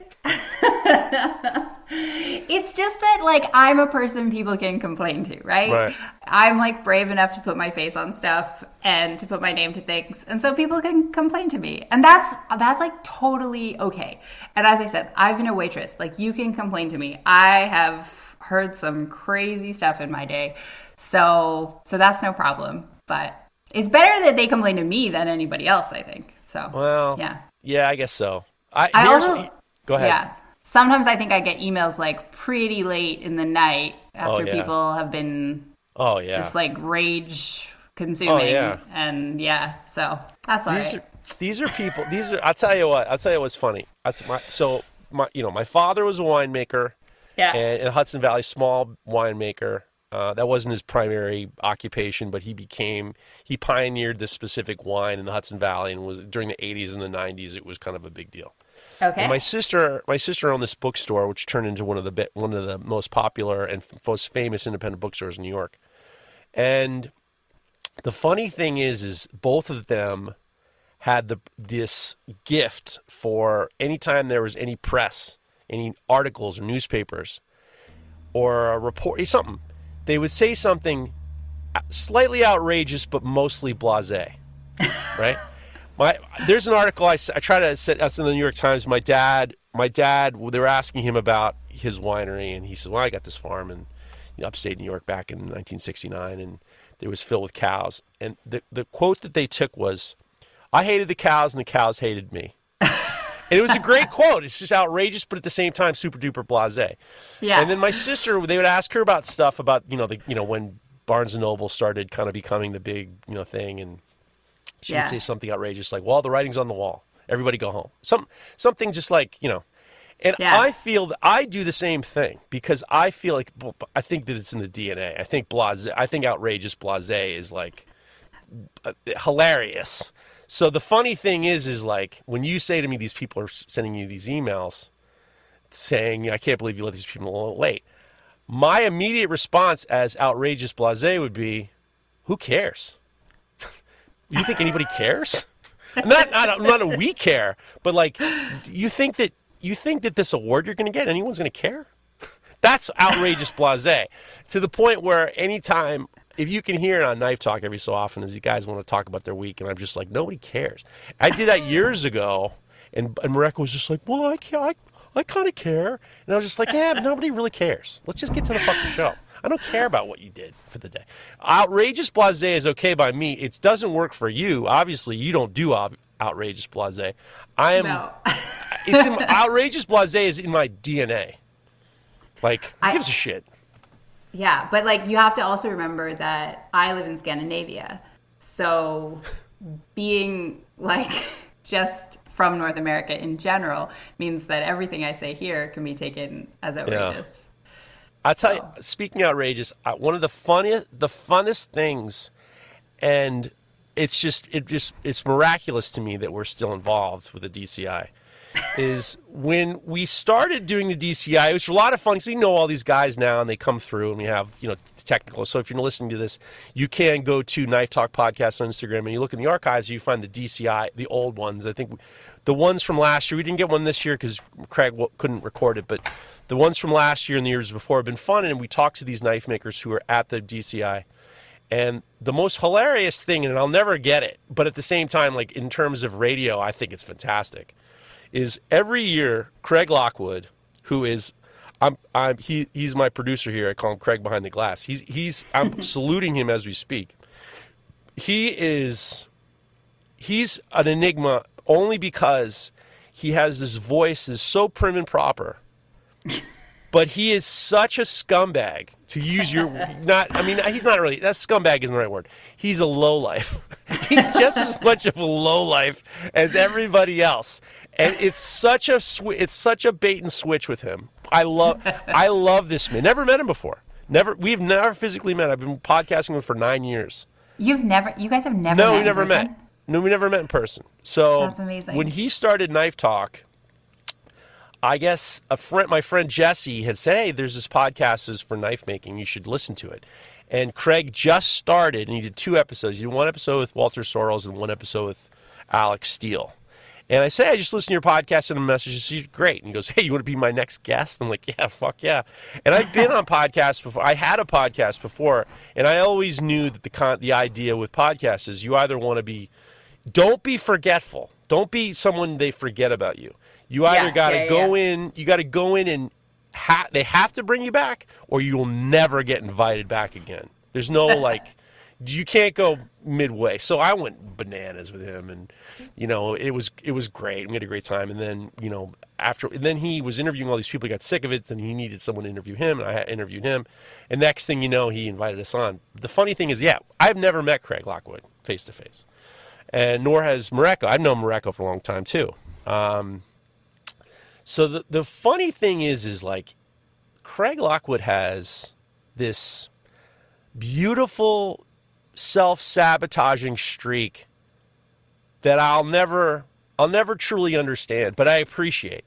Speaker 3: It's just that, like, I'm a person people can complain to, right? I'm, like, brave enough to put my face on stuff and to put my name to things, and so people can complain to me, and that's like totally okay. And as I said, I've been a waitress. Like, you can complain to me. I have heard some crazy stuff in my day, so that's no problem. But it's better that they complain to me than anybody else, I think. So yeah, I
Speaker 2: guess so. Go ahead.
Speaker 3: Yeah. Sometimes I think I get emails like pretty late in the night after people have been just like rage consuming. And so that's all right.
Speaker 2: These are people. I'll tell you what's funny. My father was a winemaker.
Speaker 3: Yeah.
Speaker 2: And in Hudson Valley, small winemaker. That wasn't his primary occupation, but he pioneered this specific wine in the Hudson Valley, and was during the 80s and the 90s. It was kind of a big deal.
Speaker 3: Okay.
Speaker 2: And my sister owned this bookstore, which turned into one of the most popular and most famous independent bookstores in New York. And the funny thing is both of them had this gift for anytime there was any press, any articles or newspapers, or a report, something, they would say something slightly outrageous but mostly blasé, right? There's an article I try to set in the New York Times. My dad, they were asking him about his winery, and he said, well, I got this farm in upstate New York back in 1969, and it was filled with cows. And the quote that they took was, I hated the cows and the cows hated me. And it was a great quote. It's just outrageous, but at the same time, super duper blasé.
Speaker 3: Yeah.
Speaker 2: And then my sister, they would ask her about stuff about, when Barnes and Noble started kind of becoming the big, thing, and she would say something outrageous like, well, the writing's on the wall. Everybody go home. Something just like, And I feel that I do the same thing because I feel like, I think that it's in the DNA. I think outrageous blasé is like hilarious. So the funny thing is like when you say to me, these people are sending you these emails saying, I can't believe you let these people know late. My immediate response as outrageous blasé would be, who cares? Do you think anybody cares? Not a we care, but like, you think that this award you're going to get, anyone's going to care? That's outrageous blasé, to the point where anytime, if you can hear it on Knife Talk every so often, as you guys want to talk about their week, and I'm just like, nobody cares. I did that years ago, and Mareka was just like, well, I kind of care, and I was just like, yeah, but nobody really cares. Let's just get to the fucking show. I don't care about what you did for the day. Outrageous blasé is okay by me. It doesn't work for you. Obviously, you don't do outrageous blasé.
Speaker 3: No.
Speaker 2: Outrageous blasé is in my DNA. Like, who gives a shit?
Speaker 3: Yeah, but like you have to also remember that I live in Scandinavia. So being like just from North America in general means that everything I say here can be taken as outrageous.
Speaker 2: Yeah. I'll tell you, speaking outrageous, one of the funnest things, and it's miraculous to me that we're still involved with the DCI, is when we started doing the DCI, it was a lot of fun because we know all these guys now and they come through and we have, technical. So if you're listening to this, you can go to Knife Talk Podcast on Instagram and you look in the archives, you find the DCI, the old ones. I think the ones from last year, we didn't get one this year because Craig couldn't record it, but the ones from last year and the years before have been fun, and we talked to these knife makers who are at the DCI. And the most hilarious thing, and I'll never get it, but at the same time, like in terms of radio, I think it's fantastic, is every year Craig Lockwood, who is he's my producer here. I call him Craig behind the glass. I'm saluting him as we speak. He's an enigma only because he has this voice is so prim and proper. But he is such a scumbag, to use your he's not really, that scumbag isn't the right word. He's a lowlife. He's just as much of a lowlife as everybody else, and it's such a bait and switch with him. I love this man. Never met him before. We've never physically met. I've been podcasting with him for 9 years.
Speaker 3: You guys have never met
Speaker 2: No, we
Speaker 3: in
Speaker 2: never
Speaker 3: person?
Speaker 2: met. No, we never met in person. So
Speaker 3: That's amazing.
Speaker 2: when he started Knife Talk, I guess my friend Jesse had said, hey, there's this podcast is for knife making. You should listen to it. And Craig just started, and he did 2 episodes. He did 1 episode with Walter Sorrells and 1 episode with Alex Steele. And I say, I just listened to your podcast and a message. He's great. And he goes, hey, you want to be my next guest? I'm like, yeah, fuck yeah. And I've been on podcasts before. I had a podcast before, and I always knew that the idea with podcasts is you either want to be, don't be forgetful. Don't be someone they forget about you. You either got to go in, you got to go in and they have to bring you back, or you will never get invited back again. There's no you can't go midway. So I went bananas with him, and it was great. We had a great time, and then and then he was interviewing all these people. He got sick of it, and he needed someone to interview him, and I interviewed him. And next thing you know, he invited us on. The funny thing is, I've never met Craig Lockwood face to face, and nor has Mareko. I've known Mareko for a long time too. So the funny thing is like Craig Lockwood has this beautiful self-sabotaging streak that I'll never truly understand, but I appreciate.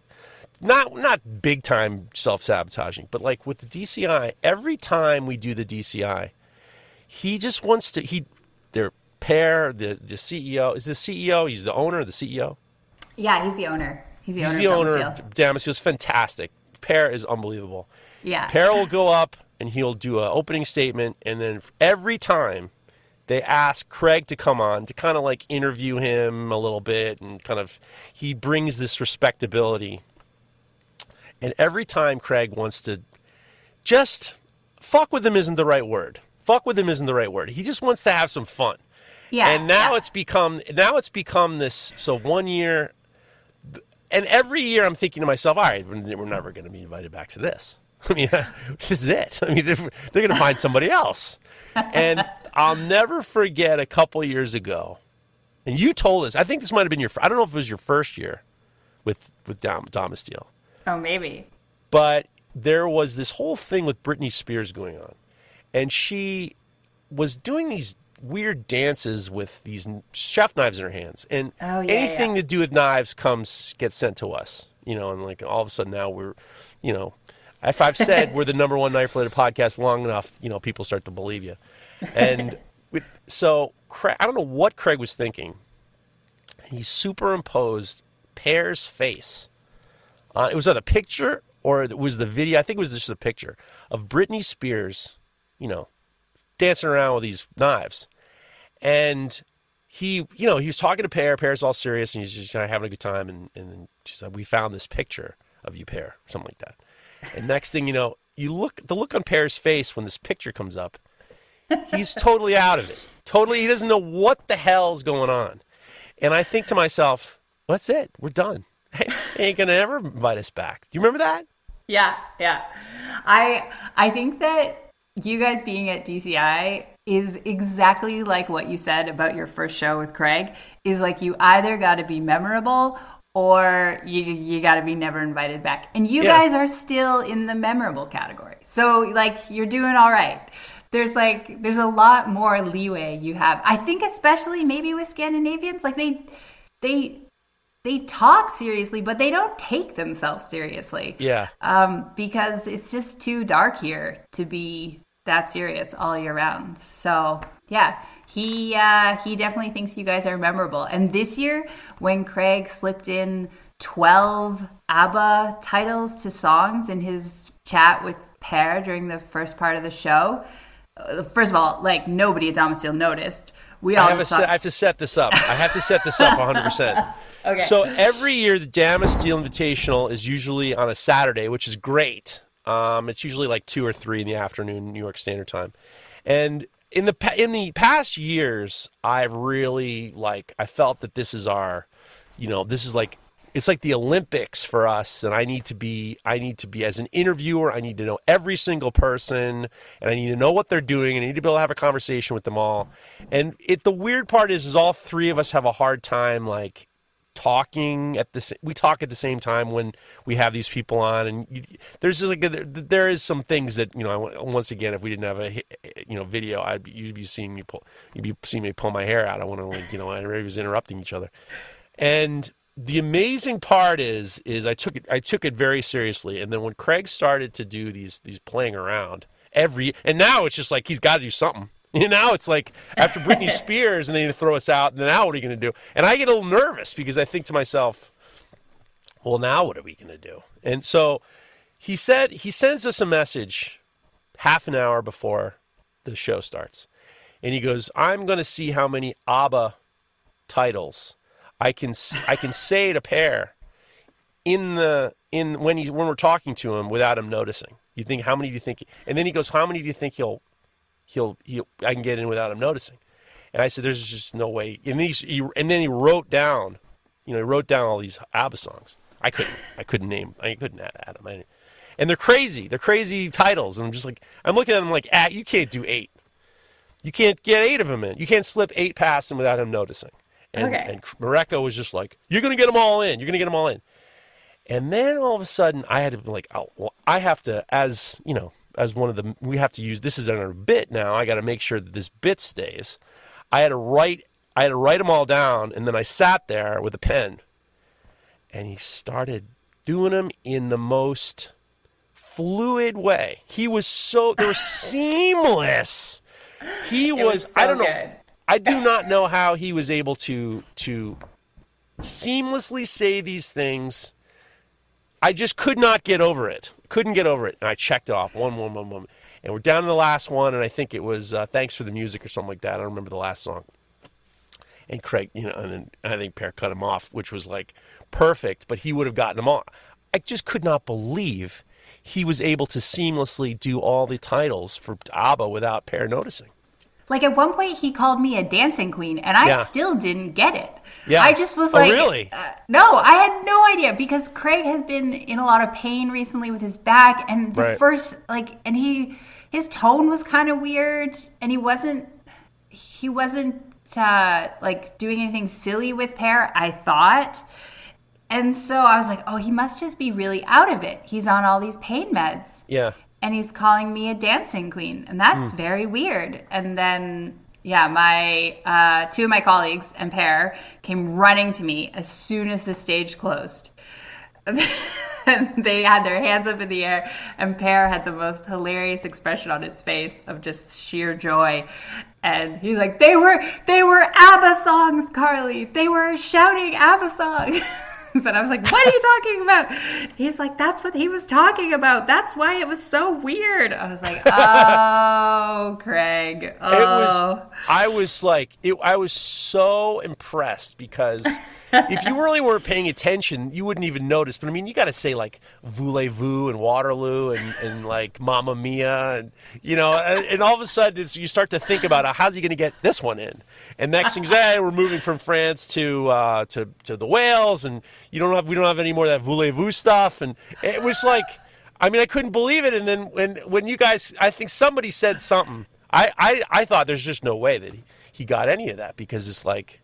Speaker 2: Not big time self-sabotaging, but like with the DCI, every time we do the DCI, he just wants to their pair, the CEO, is the CEO, he's the owner of the CEO?
Speaker 3: Yeah, he's the owner. He's
Speaker 2: the owner of Damascus. It's fantastic. Pear is unbelievable.
Speaker 3: Yeah.
Speaker 2: Pear will go up and he'll do an opening statement, and then every time they ask Craig to come on to kind of like interview him a little bit, and kind of he brings this respectability. And every time Craig wants to just fuck with him isn't the right word. Fuck with him isn't the right word. He just wants to have some fun.
Speaker 3: Yeah.
Speaker 2: And now it's become this. So 1 year. And every year I'm thinking to myself, all right, we're never going to be invited back to this. I mean, this is it. I mean, they're going to find somebody else. And I'll never forget a couple years ago, and you told us, I think this might have been I don't know if it was your first year with Domasteel.
Speaker 3: Oh, maybe.
Speaker 2: But there was this whole thing with Britney Spears going on. And she was doing these weird dances with these chef knives in her hands, and anything to do with knives gets sent to us, and like all of a sudden now we're, if I've said we're the #1 knife related podcast long enough, people start to believe you. And so Craig, I don't know what Craig was thinking. He superimposed Pear's face. It was either a picture or it was the video. I think it was just a picture of Britney Spears, dancing around with these knives. And he was talking to Pear. Pear's all serious, and he's just having a good time. And then she said, we found this picture of you, Pear, something like that. And next thing you know, the look on Pear's face when this picture comes up, he's totally out of it. Totally, he doesn't know what the hell's going on. And I think to myself, that's it. We're done. They ain't going to ever invite us back. Do you remember that?
Speaker 3: Yeah. I think that you guys being at DCI is exactly like what you said about your first show with Craig, is like you either got to be memorable or you got to be never invited back. And you guys are still in the memorable category. So like you're doing all right. There's a lot more leeway you have. I think especially maybe with Scandinavians, like they talk seriously, but they don't take themselves seriously.
Speaker 2: Yeah.
Speaker 3: Because it's just too dark here to be that serious all year round. So yeah, he definitely thinks you guys are memorable. And this year, when Craig slipped in 12 ABBA titles to songs in his chat with Pear during the first part of the show, first of all, like nobody at Domasteel noticed. I
Speaker 2: have to set this up. 100%.
Speaker 3: Okay.
Speaker 2: So every year, the Domasteel Invitational is usually on a Saturday, which is great. It's usually like 2 or 3 in the afternoon, New York Standard Time. And in the past years, I've really I felt that this is our, this is like it's like the Olympics for us, and I need to be as an interviewer, I need to know every single person, and I need to know what they're doing, and I need to be able to have a conversation with them all. And the weird part is all three of us have a hard time like talking we talk at the same time when we have these people on, and there's just like there is some things that, you know, once again, if we didn't have a video, you'd be seeing me pull my hair out. I want to, like, you know, everybody was interrupting each other. And the amazing part is I took it very seriously. And then when Craig started to do these playing around and now it's just like he's got to do something. You know, it's like after Britney Spears and then you throw us out, and then now what are you going to do? And I get a little nervous because I think to myself, well, now what are we going to do? And so he sends us a message half an hour before the show starts. And he goes, I'm going to see how many ABBA titles I can say to Per when we're talking to him without him noticing. You think, how many do you think? And then he goes, how many do you think I can get in without him noticing? And I said, there's just no way. And then he wrote down, all these ABBA songs. I couldn't add them. And they're crazy. They're crazy titles. And I'm just like, I'm looking at them like, you can't do 8. You can't get 8 of them in. You can't slip 8 past him without him noticing. And Mareko was just like, you're going to get them all in. You're going to get them all in. And then all of a sudden I had to be like, oh, well, I have to, we have to use, this is our bit now. I got to make sure that this bit stays. I had to write them all down, and then I sat there with a pen, and he started doing them in the most fluid way. They were seamless.
Speaker 3: Was so
Speaker 2: I don't know.
Speaker 3: Good.
Speaker 2: I do not know how he was able to seamlessly say these things. I just could not get over it. Couldn't get over it. And I checked it off. One. And we're down to the last one, and I think it was Thanks for the Music or something like that. I don't remember the last song. And Craig, and I think Per cut him off, which was like perfect, but he would have gotten them all. I just could not believe he was able to seamlessly do all the titles for ABBA without Per noticing.
Speaker 3: Like at one point he called me a dancing queen, and I still didn't get it.
Speaker 2: Yeah.
Speaker 3: I just was like,
Speaker 2: really?
Speaker 3: No, I had no idea, because Craig has been in a lot of pain recently with his back, and the first, like, and his tone was kind of weird, and he wasn't like doing anything silly with Per, I thought. And so I was like, oh, he must just be really out of it. He's on all these pain meds.
Speaker 2: Yeah.
Speaker 3: And he's calling me a dancing queen. And that's very weird. And then, my 2 of my colleagues and Per came running to me as soon as the stage closed. And they had their hands up in the air. And Per had the most hilarious expression on his face of just sheer joy. And he's like, they were ABBA songs, Carly. They were shouting ABBA songs. And I was like, what are you talking about? He's like, that's what he was talking about. That's why it was so weird. I was like, oh, Craig. Oh.
Speaker 2: I was so impressed, because if you really weren't paying attention, you wouldn't even notice. But I mean, you got to say like Voulez-Vous and Waterloo and like Mamma Mia, and and all of a sudden you start to think about how's he going to get this one in. And next thing is, we're moving from France to the Wales, and we don't have any more of that Voulez-Vous stuff. And it was like, I mean, I couldn't believe it. And then when you guys, I think somebody said something, I thought there's just no way that he got any of that, because it's like.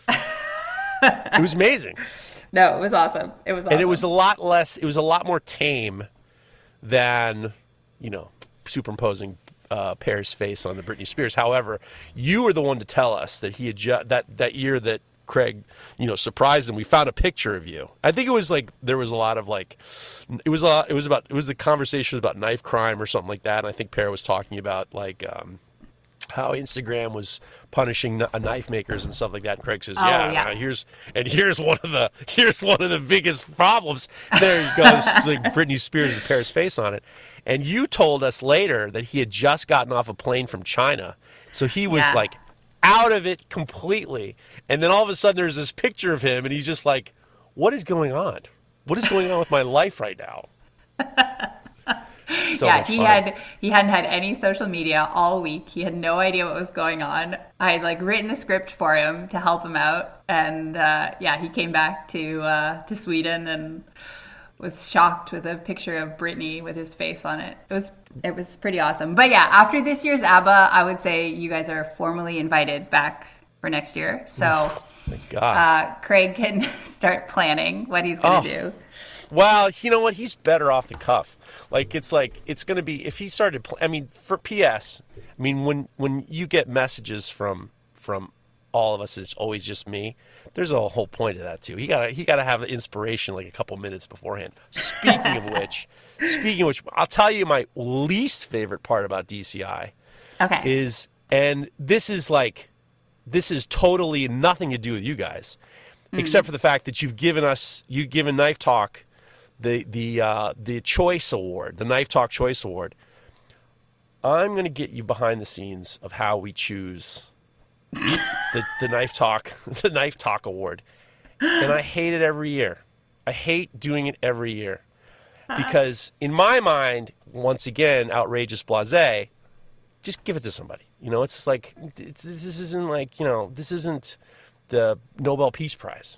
Speaker 2: It was amazing.
Speaker 3: No, it was awesome.
Speaker 2: And it was a lot more tame than, superimposing Per's face on the Britney Spears. However, you were the one to tell us that he had that year that Craig, surprised him. We found a picture of you. I think it was like there was a lot of like, it was the conversation about knife crime or something like that. And I think Per was talking about like. How Instagram was punishing knife makers and stuff like that. And Craig says, here's one of the biggest problems. There you go. This is like Britney Spears with Per's face on it. And you told us later that he had just gotten off a plane from China. So he was like out of it completely. And then all of a sudden there's this picture of him, and he's just like, what is going on? What is going on with my life right now? So
Speaker 3: yeah,
Speaker 2: much
Speaker 3: he
Speaker 2: fun.
Speaker 3: hadn't had any social media all week. He had no idea what was going on. I had written a script for him to help him out, and he came back to Sweden and was shocked with a picture of Britney with his face on it. It was pretty awesome. But yeah, after this year's ABBA, I would say you guys are formally invited back for next year. So
Speaker 2: Thank God.
Speaker 3: Craig can start planning what he's going to do.
Speaker 2: Well, you know what? He's better off the cuff. It's going to be, if he started, for PS, when you get messages from all of us, it's always just me. There's a whole point to that too. He got to have the inspiration a couple minutes beforehand. Speaking of which, I'll tell you my least favorite part about DCI.
Speaker 3: Okay.
Speaker 2: Is this is totally nothing to do with you guys, except for the fact that you've given Knife Talk the Choice Award, the Knife Talk Choice Award. I'm going to get you behind the scenes of how we choose the Knife Talk Award, and I hate it every year. I hate doing it every year because in my mind, once again, outrageous blasé, just give it to somebody. It's just this isn't the Nobel Peace Prize.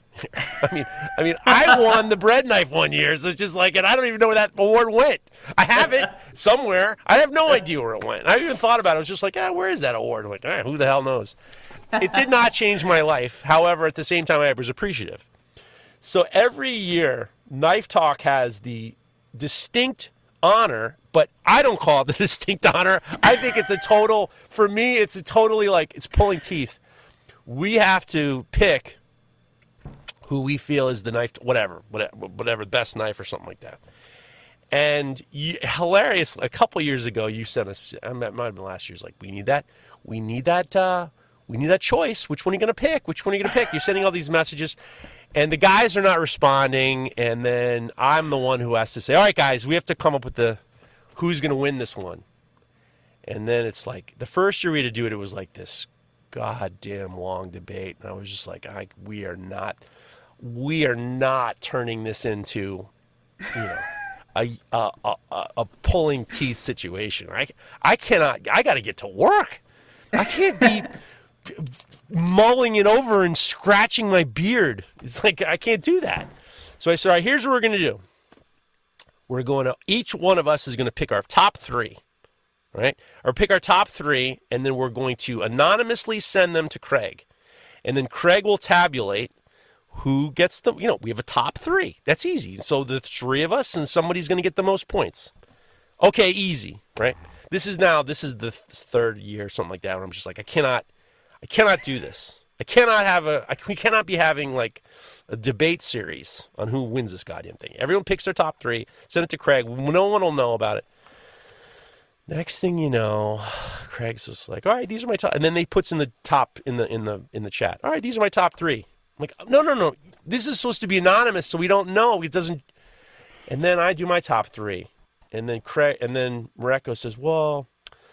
Speaker 2: I won the bread knife one year, so it's just and I don't even know where that award went. I have it somewhere. I have no idea where it went. I even thought about it. I was just where is that award? I'm who the hell knows? It did not change my life. However, at the same time, I was appreciative. So every year, Knife Talk has the distinct honor, but I don't call it the distinct honor. I think it's for me, it's it's pulling teeth. We have to pick who we feel is the knife, whatever, best knife or something like that. And hilarious, a couple years ago, you sent us, it might have been last year's, we need that choice. Which one are you going to pick? You're sending all these messages, and the guys are not responding, and then I'm the one who has to say, all right, guys, we have to come up with who's going to win this one. And then it's the first year we had to do it, it was this goddamn long debate, and I was just we are not turning this into a pulling teeth situation. I got to get to work. I can't be mulling it over and scratching my beard. It's I can't do that. So I said, all right, here's what we're going to do. We're going to, each one of us is going to pick our top three. Right? Or pick our top three, and then we're going to anonymously send them to Craig. And then Craig will tabulate who gets we have a top three. That's easy. So the three of us, and somebody's going to get the most points. Okay, easy, right? This is the third year, something like that, where I'm just I cannot do this. We cannot be having a debate series on who wins this goddamn thing. Everyone picks their top three, send it to Craig. No one will know about it. Next thing you know, Craig's just all right, these are my top, and then they puts in the top in the chat. All right, these are my top three. I'm no. This is supposed to be anonymous, so we don't know. It doesn't. And then I do my top three, and then Mareko says, well,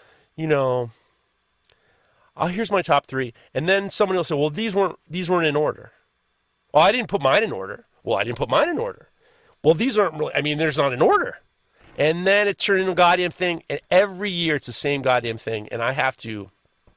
Speaker 2: here's my top three, and then somebody will say, well, these weren't in order. Oh, I didn't put mine in order. Well, I didn't put mine in order. Well, these aren't really. There's not an order. And then it turned into a goddamn thing, and every year it's the same goddamn thing, and I have to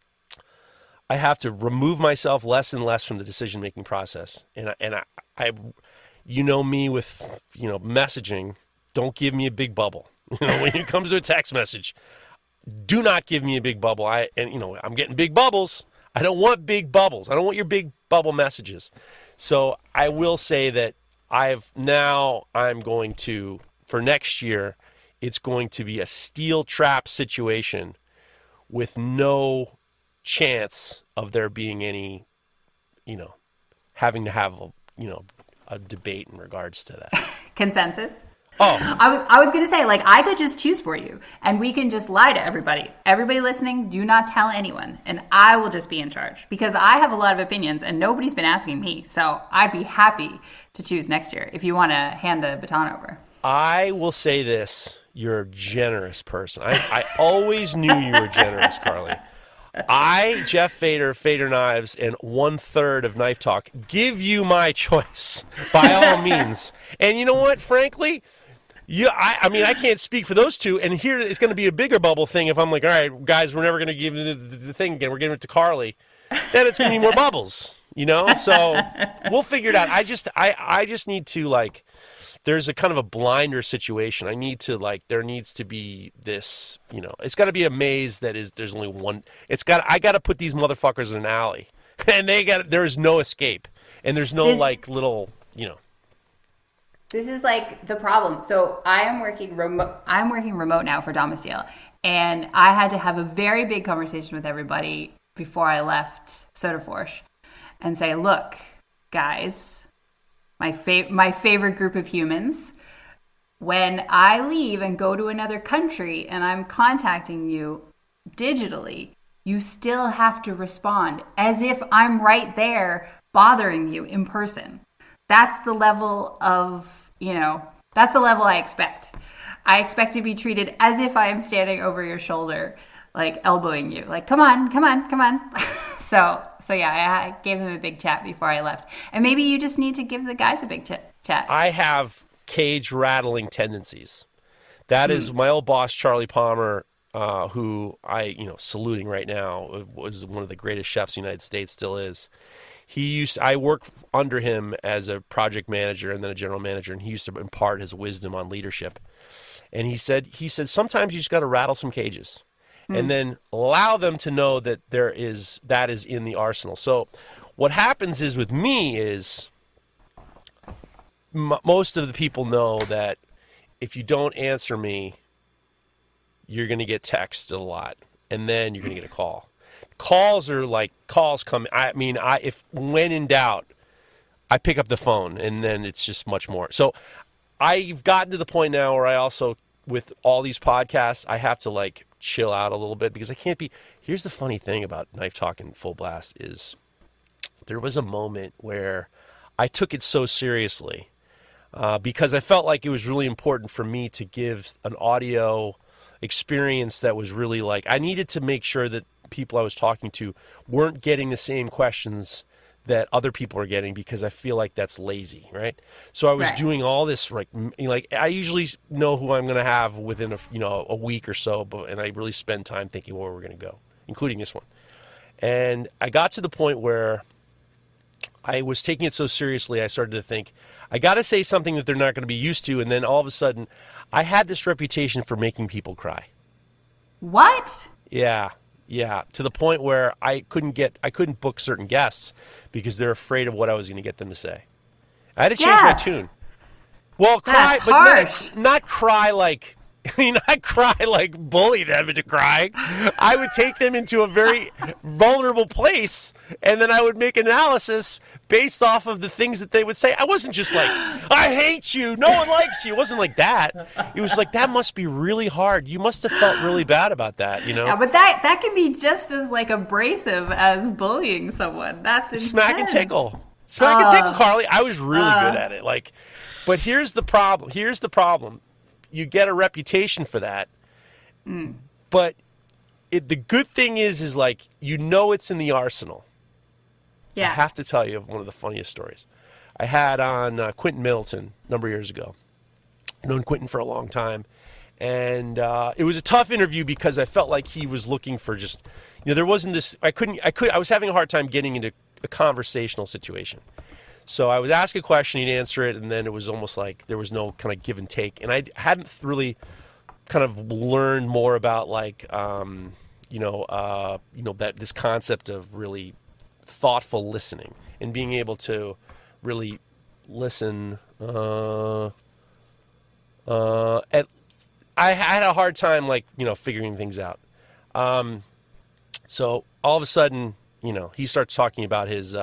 Speaker 2: remove myself less and less from the decision-making process. And I me with messaging, don't give me a big bubble. When it comes to a text message, do not give me a big bubble. I'm getting big bubbles. I don't want big bubbles. I don't want your big bubble messages. So I will say that I'm going to, for next year, it's going to be a steel trap situation with no chance of there being any, having to have a debate in regards to that.
Speaker 3: Consensus?
Speaker 2: Oh.
Speaker 3: I was going to say, I could just choose for you, and we can just lie to everybody. Everybody listening, do not tell anyone, and I will just be in charge, because I have a lot of opinions, and nobody's been asking me, so I'd be happy to choose next year if you want to hand the baton over.
Speaker 2: I will say this. You're a generous person. I always knew you were generous, Carly. Jeff Fader, Fader Knives, and 1/3 of Knife Talk give you my choice by all means. And you know what? Frankly, Yeah, I mean, I can't speak for those two. And here it's going to be a bigger bubble thing. If I'm like, all right, guys, we're never going to give the thing again. We're giving it to Carly. Then it's going to be more bubbles, So we'll figure it out. I just need to, like, there's a kind of a blinder situation. I need to, like, there needs to be this, it's got to be a maze that is, there's only one. I got to put these motherfuckers in an alley. And there's no escape. And there's no, little,
Speaker 3: This is like the problem. So I'm working remote now for Domicile, and I had to have a very big conversation with everybody before I left Sodaforge and say, look, guys, my favorite group of humans, when I leave and go to another country and I'm contacting you digitally, you still have to respond as if I'm right there bothering you in person. That's the level of, that's the level I expect. I expect to be treated as if I am standing over your shoulder, like elbowing you, like, come on. So yeah, I gave him a big chat before I left. And maybe you just need to give the guys a big chat.
Speaker 2: I have cage rattling tendencies. That is my old boss, Charlie Palmer, who I, saluting right now, was one of the greatest chefs in the United States, still is. I worked under him as a project manager and then a general manager, and he used to impart his wisdom on leadership. And he said sometimes you just got to rattle some cages and then allow them to know that that is in the arsenal. So what happens is with me is most of the people know that if you don't answer me, you're going to get texted a lot, and then you're going to get a call. Calls come. I mean, if when in doubt, I pick up the phone, and then it's just much more. So I've gotten to the point now where I also, with all these podcasts, I have to like chill out a little bit because I can't be. Here's the funny thing about Knife Talk and Full Blast is there was a moment where I took it so seriously because I felt like it was really important for me to give an audio experience that was really like, I needed to make sure that people I was talking to weren't getting the same questions that other people are getting because I feel like that's lazy, right? So I was doing all this like I usually know who I'm going to have within a week or so, and I really spend time thinking where we're going to go, including this one. And I got to the point where I was taking it so seriously, I started to think, I got to say something that they're not going to be used to, and then all of a sudden, I had this reputation for making people cry.
Speaker 3: What?
Speaker 2: Yeah, to the point where I couldn't book certain guests because they're afraid of what I was going to get them to say. I had to change my tune. Well, cry,
Speaker 3: that's
Speaker 2: but
Speaker 3: harsh.
Speaker 2: not cry like. Not cry like bully them into crying. I would take them into a very vulnerable place, and then I would make analysis based off of the things that they would say. I wasn't just like, I hate you, no one likes you. It wasn't like that. It was like, that must be really hard. You must have felt really bad about that,
Speaker 3: Yeah, but that can be just as like abrasive as bullying someone. That's intense.
Speaker 2: Smack and tickle. Smack and tickle, Carly. I was really good at it. But here's the problem. You get a reputation for that, but the good thing is like it's in the arsenal.
Speaker 3: Yeah.
Speaker 2: I have to tell you one of the funniest stories. I had on Quentin Middleton a number of years ago. I've known Quentin for a long time, and it was a tough interview because I felt like he was looking for just there wasn't this. I was having a hard time getting into a conversational situation. So I would ask a question, he'd answer it, and then it was almost like there was no kind of give and take. And I hadn't really kind of learned more about that this concept of really thoughtful listening and being able to really listen. I had a hard time figuring things out. So all of a sudden, he starts talking about his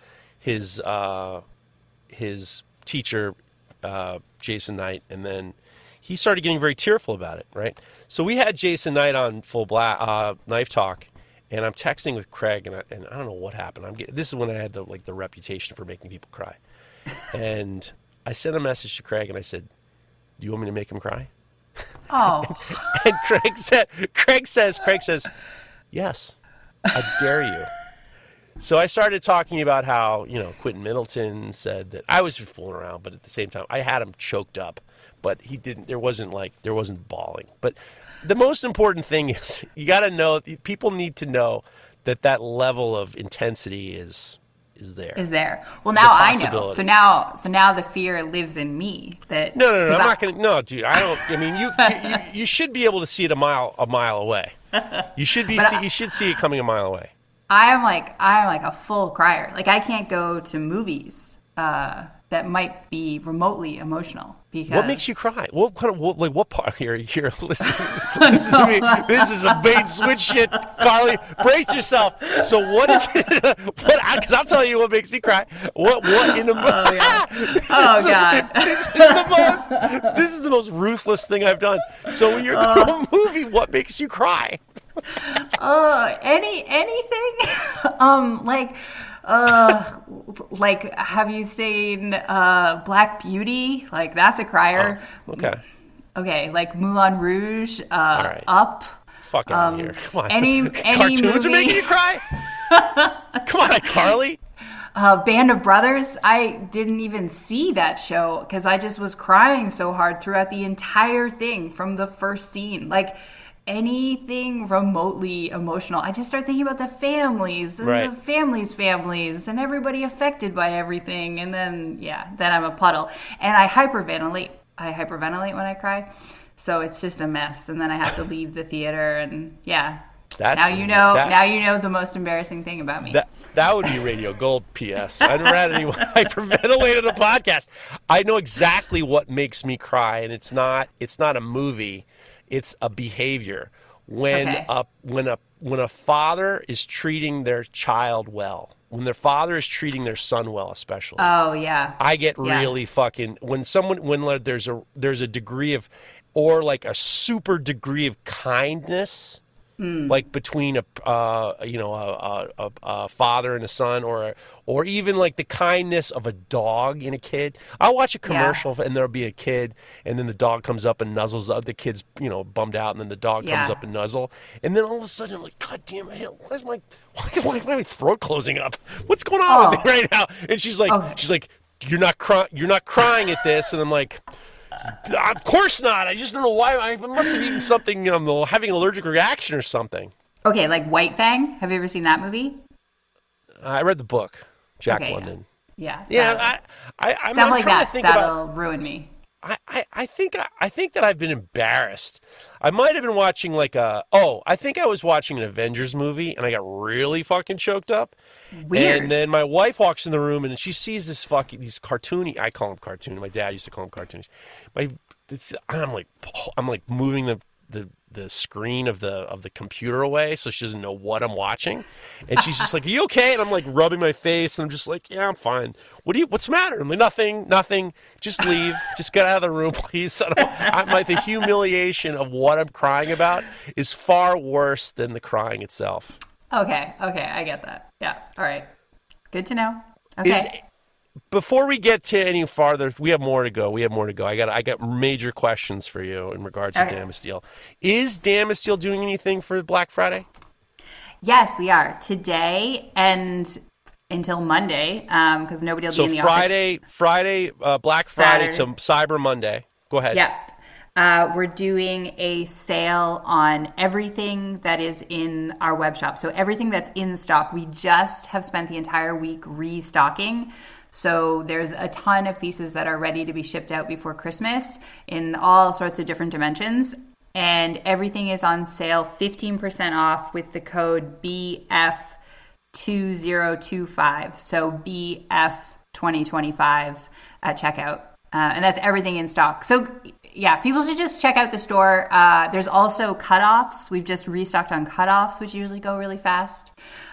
Speaker 2: teacher, Jason Knight, and then he started getting very tearful about it, right? So we had Jason Knight on Full Knife Talk, and I'm texting with Craig, and I don't know what happened. This is when I had the reputation for making people cry, and I sent a message to Craig, and I said, "Do you want me to make him cry?"
Speaker 3: Oh.
Speaker 2: and Craig says, "Yes, I dare you." So I started talking about how, Quentin Middleton said that I was fooling around, but at the same time, I had him choked up, but he didn't, there wasn't bawling. But the most important thing is you got to know, people need to know that level of intensity is there.
Speaker 3: Well, now I know. So now the fear lives in me. That
Speaker 2: no. I'm not gonna. No, dude. I don't. I mean, you should be able to see it a mile away. You should you should see it coming a mile away.
Speaker 3: I'm like a full crier. Like I can't go to movies that might be remotely emotional. Because
Speaker 2: what makes you cry? What part here? Listen to me. This is a bait switch shit, Carly. Brace yourself. So what is it? Because I'll tell you what makes me cry. What in the
Speaker 3: God.
Speaker 2: This is the most ruthless thing I've done. So when you're going to a movie, what makes you cry?
Speaker 3: Anything. Like, have you seen Black Beauty? Like, that's a crier.
Speaker 2: Oh, okay.
Speaker 3: Okay, like Moulin Rouge,
Speaker 2: All right.
Speaker 3: Up.
Speaker 2: Fuck out of here. Come on.
Speaker 3: Any
Speaker 2: cartoons
Speaker 3: movie.
Speaker 2: are making you cry? Come on, Carly.
Speaker 3: Band of Brothers. I didn't even see that show because I just was crying so hard throughout the entire thing from the first scene. Like, anything remotely emotional, I just start thinking about the families and
Speaker 2: right.
Speaker 3: the families and everybody affected by everything, and then I'm a puddle and I hyperventilate when I cry, so it's just a mess, and then I have to leave the theater, and now you know the most embarrassing thing about me.
Speaker 2: That would be Radio Gold. P.S. I never had anyone hyperventilate on a podcast. I know exactly what makes me cry, and it's not a movie. It's a behavior when a father is treating their child well, when their father is treating their son well, especially.
Speaker 3: Oh yeah.
Speaker 2: I get really fucking when there's a degree of, or like a super degree of kindness. Like between a father and a son, or even like the kindness of a dog and a kid. I'll watch a commercial and there'll be a kid, and then the dog comes up and nuzzles up. The kid's bummed out, and then the dog comes up and nuzzle, and then all of a sudden I'm like, God damn it, why is my throat closing up? What's going on with me right now? And she's like, you're not crying at this, and I'm like, of course not. I just don't know why. I must have eaten something. I'm having an allergic reaction or something.
Speaker 3: Okay, like White Fang. Have you ever seen that movie?
Speaker 2: I read the book, Jack London.
Speaker 3: Yeah.
Speaker 2: I'm
Speaker 3: trying
Speaker 2: to think
Speaker 3: that'll ruin me.
Speaker 2: I think that I've been embarrassed. I might have been watching I think I was watching an Avengers movie, and I got really fucking choked up.
Speaker 3: Weird.
Speaker 2: And then my wife walks in the room, and she sees these cartoony. I call them cartoon. My dad used to call them cartoons. I'm like moving the screen of the computer away so she doesn't know what I'm watching, and she's just like, "Are you okay?" And I'm like rubbing my face, and I'm just like, "Yeah, I'm fine." What's the matter? I'm like, nothing. Just leave. Just get out of the room, please. The humiliation of what I'm crying about is far worse than the crying itself.
Speaker 3: Okay, I get that. Yeah, all right. Good to know. Okay.
Speaker 2: Before we get to any farther, we have more to go. I got major questions for you in regards to Damasteel. Is Damasteel doing anything for Black Friday?
Speaker 3: Yes, we are. Today and until Monday, because nobody will be in the office.
Speaker 2: Friday, Black Friday to Cyber Monday. Go ahead.
Speaker 3: Yep. We're doing a sale on everything that is in our web shop. So everything that's in stock. We just have spent the entire week restocking. So there's a ton of pieces that are ready to be shipped out before Christmas in all sorts of different dimensions. And everything is on sale 15% off with the code BF2025. So BF2025 at checkout. And that's everything in stock. So yeah, people should just check out the store. There's also cutoffs. We've just restocked on cutoffs, which usually go really fast.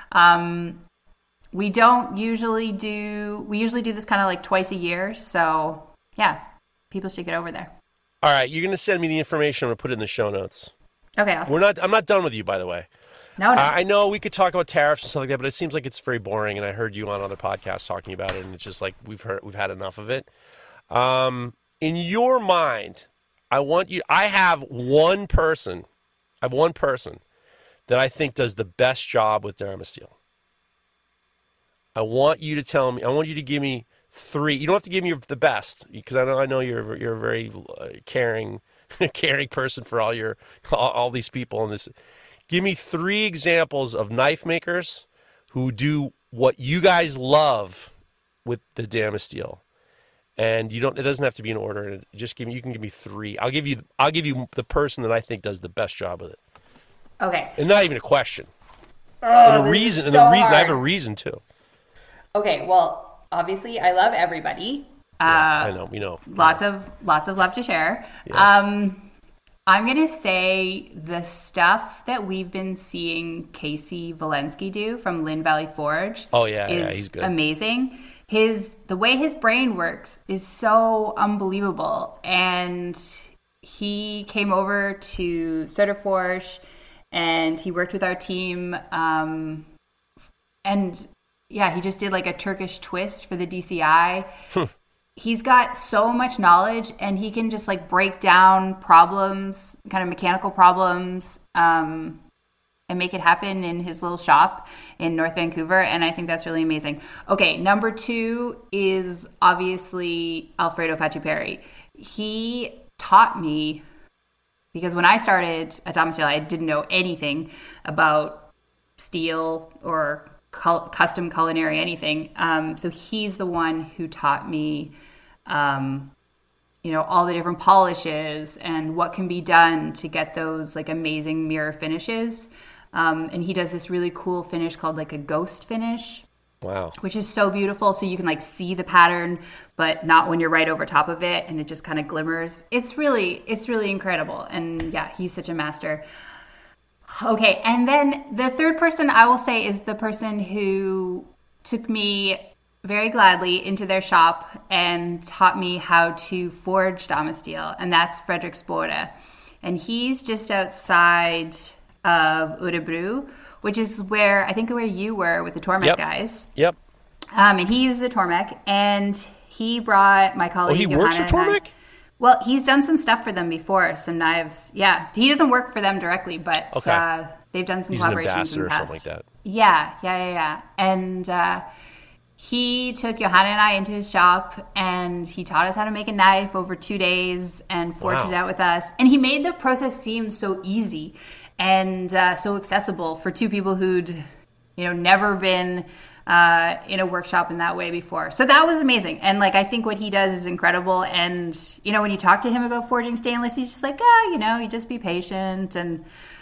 Speaker 3: We usually do this kind of like twice a year. So yeah, people should get over there.
Speaker 2: All right. You're going to send me the information. I'm going to put it in the show notes.
Speaker 3: Okay. Awesome.
Speaker 2: I'm not done with you, by the way.
Speaker 3: No.
Speaker 2: I know we could talk about tariffs and stuff like that, but it seems like it's very boring. And I heard you on other podcasts talking about it, and it's just like we've had enough of it. In your mind, I have one person that I think does the best job with Damasteel. I want you to tell me. I want you to give me 3. You don't have to give me the best, because I know you're a very caring person for all these people in this. Give me 3 examples of knife makers who do what you guys love with the Damasteel. And it doesn't have to be in order. Just you can give me 3. I'll give you the person that I think does the best job with it.
Speaker 3: Okay.
Speaker 2: And not even a question.
Speaker 3: Oh,
Speaker 2: and a reason. I have a reason too.
Speaker 3: Okay. Well, obviously, I love everybody.
Speaker 2: I know. We know.
Speaker 3: Lots of love to share.
Speaker 2: Yeah.
Speaker 3: I'm gonna say the stuff that we've been seeing Casey Valensky do from Lynn Valley Forge.
Speaker 2: Oh yeah,
Speaker 3: is
Speaker 2: he's good.
Speaker 3: Amazing. The way his brain works is so unbelievable, and he came over to Söderfors and he worked with our team, and yeah, he just did like a Turkish twist for the DCI. He's got so much knowledge, and he can just like break down problems, kind of mechanical problems, and make it happen in his little shop in North Vancouver. And I think that's really amazing. Okay, number 2 is obviously Alfredo Facciaperi. He taught me, because when I started at Damasteel, I didn't know anything about steel or custom culinary anything. So he's the one who taught me, all the different polishes and what can be done to get those like amazing mirror finishes. And he does this really cool finish called like a ghost finish.
Speaker 2: Wow.
Speaker 3: Which is so beautiful. So you can like see the pattern, but not when you're right over top of it, and it just kind of glimmers. It's really incredible. And yeah, he's such a master. Okay, and then the third person I will say is the person who took me very gladly into their shop and taught me how to forge Damasteel, and that's Fredrik Spore. And he's just outside of Örebro, which is where you were with the Tormek guys.
Speaker 2: Yep.
Speaker 3: And he uses a Tormek, and he brought my colleague.
Speaker 2: Oh, he works for Tormek?
Speaker 3: Well, he's done some stuff for them before, some knives. Yeah, he doesn't work for them directly, but they've done some collaborations
Speaker 2: ambassador
Speaker 3: in the past.
Speaker 2: or something like that.
Speaker 3: Yeah. And he took Johanna and I into his shop, and he taught us how to make a knife over 2 days and forged it out with us. And he made the process seem so easy and so accessible for 2 people who'd never been in a workshop in that way before. So that was amazing. And like, I think what he does is incredible. And, when you talk to him about forging stainless, he's just like, you just be patient. And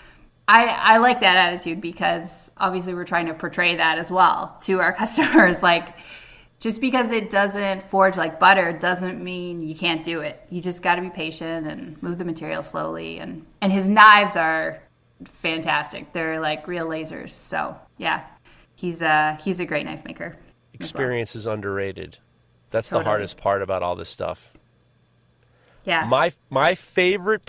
Speaker 3: I like that attitude, because obviously we're trying to portray that as well to our customers. Like, just because it doesn't forge like butter doesn't mean you can't do it. You just got to be patient and move the material slowly. And his knives are fantastic. They're like real lasers. So yeah. He's a great knife maker.
Speaker 2: Experience is underrated. That's totally the hardest part about all this stuff.
Speaker 3: Yeah.
Speaker 2: My favorite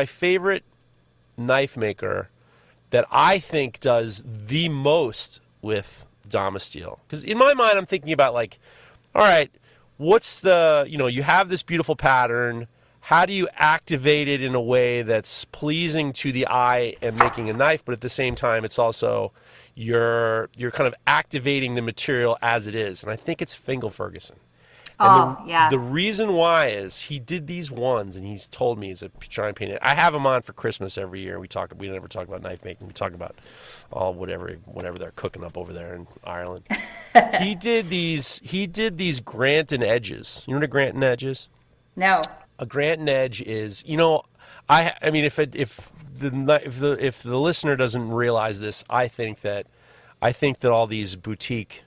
Speaker 2: knife maker that I think does the most with Damasteel, because in my mind I'm thinking about like, all right, what's you have this beautiful pattern. How do you activate it in a way that's pleasing to the eye and making a knife, but at the same time it's also you're kind of activating the material as it is. And I think it's Fingal Ferguson. And the reason why is he did these ones, and he's told me he's a giant pain. I have him on for Christmas every year. We never talk about knife making. We talk about whatever they're cooking up over there in Ireland. He did these Granton edges. You know what a Granton edge is?
Speaker 3: No.
Speaker 2: A Granton edge is, I mean, if the listener doesn't realize this, I think that all these boutique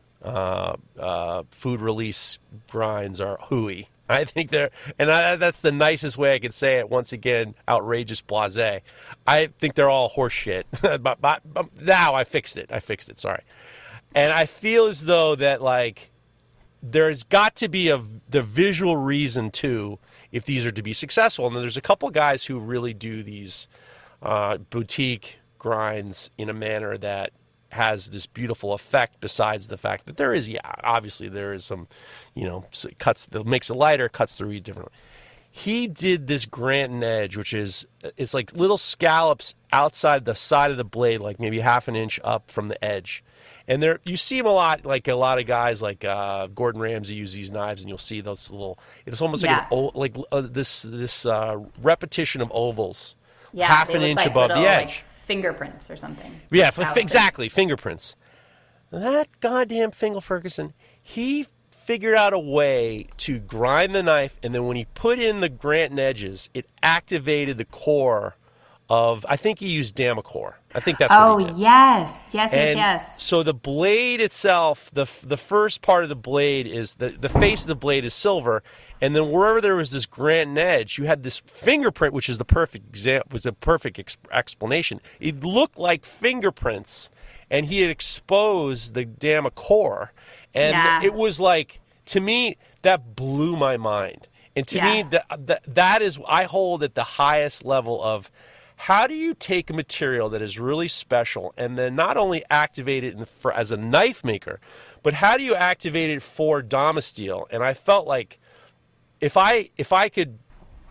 Speaker 2: food release grinds are hooey. I think that's the nicest way I could say it. Once again, outrageous blasé. I think they're all horse shit. but now I fixed it. Sorry. And I feel as though that like there's got to be the visual reason too, if these are to be successful. And there's a couple guys who really do these boutique grinds in a manner that has this beautiful effect, besides the fact that there is some, cuts that makes it lighter, cuts through it differently. He did this Granton edge, it's like little scallops outside the side of the blade, like maybe half an inch up from the edge. And you see them a lot, like a lot of guys like Gordon Ramsay use these knives, and you'll see those little. It's almost like this repetition of ovals, half an inch above the edge,
Speaker 3: like fingerprints or something.
Speaker 2: Yeah, exactly, fingerprints. That goddamn Fingal Ferguson, he figured out a way to grind the knife, and then when he put in the Granton edges, it activated the core of, I think he used Damacore. I think that's what he did.
Speaker 3: Yes.
Speaker 2: So the blade itself, the first part of the blade is, the face of the blade is silver, and then wherever there was this Granton edge, you had this fingerprint, which is the perfect explanation. It looked like fingerprints, and he had exposed the Damacore. And it was like, to me, that blew my mind. And to me, that is, I hold at the highest level of, how do you take a material that is really special and then not only activate it as a knife maker, but how do you activate it for Damasteel? And I felt like if I could,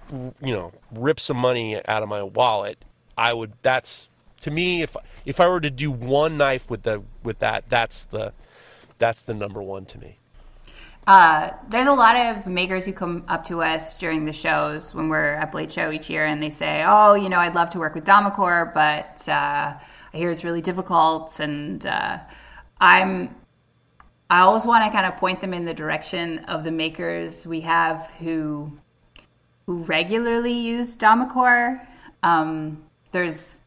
Speaker 2: rip some money out of my wallet, I would. That's, to me, if I were to do one knife with that, that's the number one to me.
Speaker 3: There's a lot of makers who come up to us during the shows when we're at Blade Show each year, and they say, oh, I'd love to work with Damacore, but I hear it's really difficult. And I always want to kind of point them in the direction of the makers we have who regularly use Damacore. There's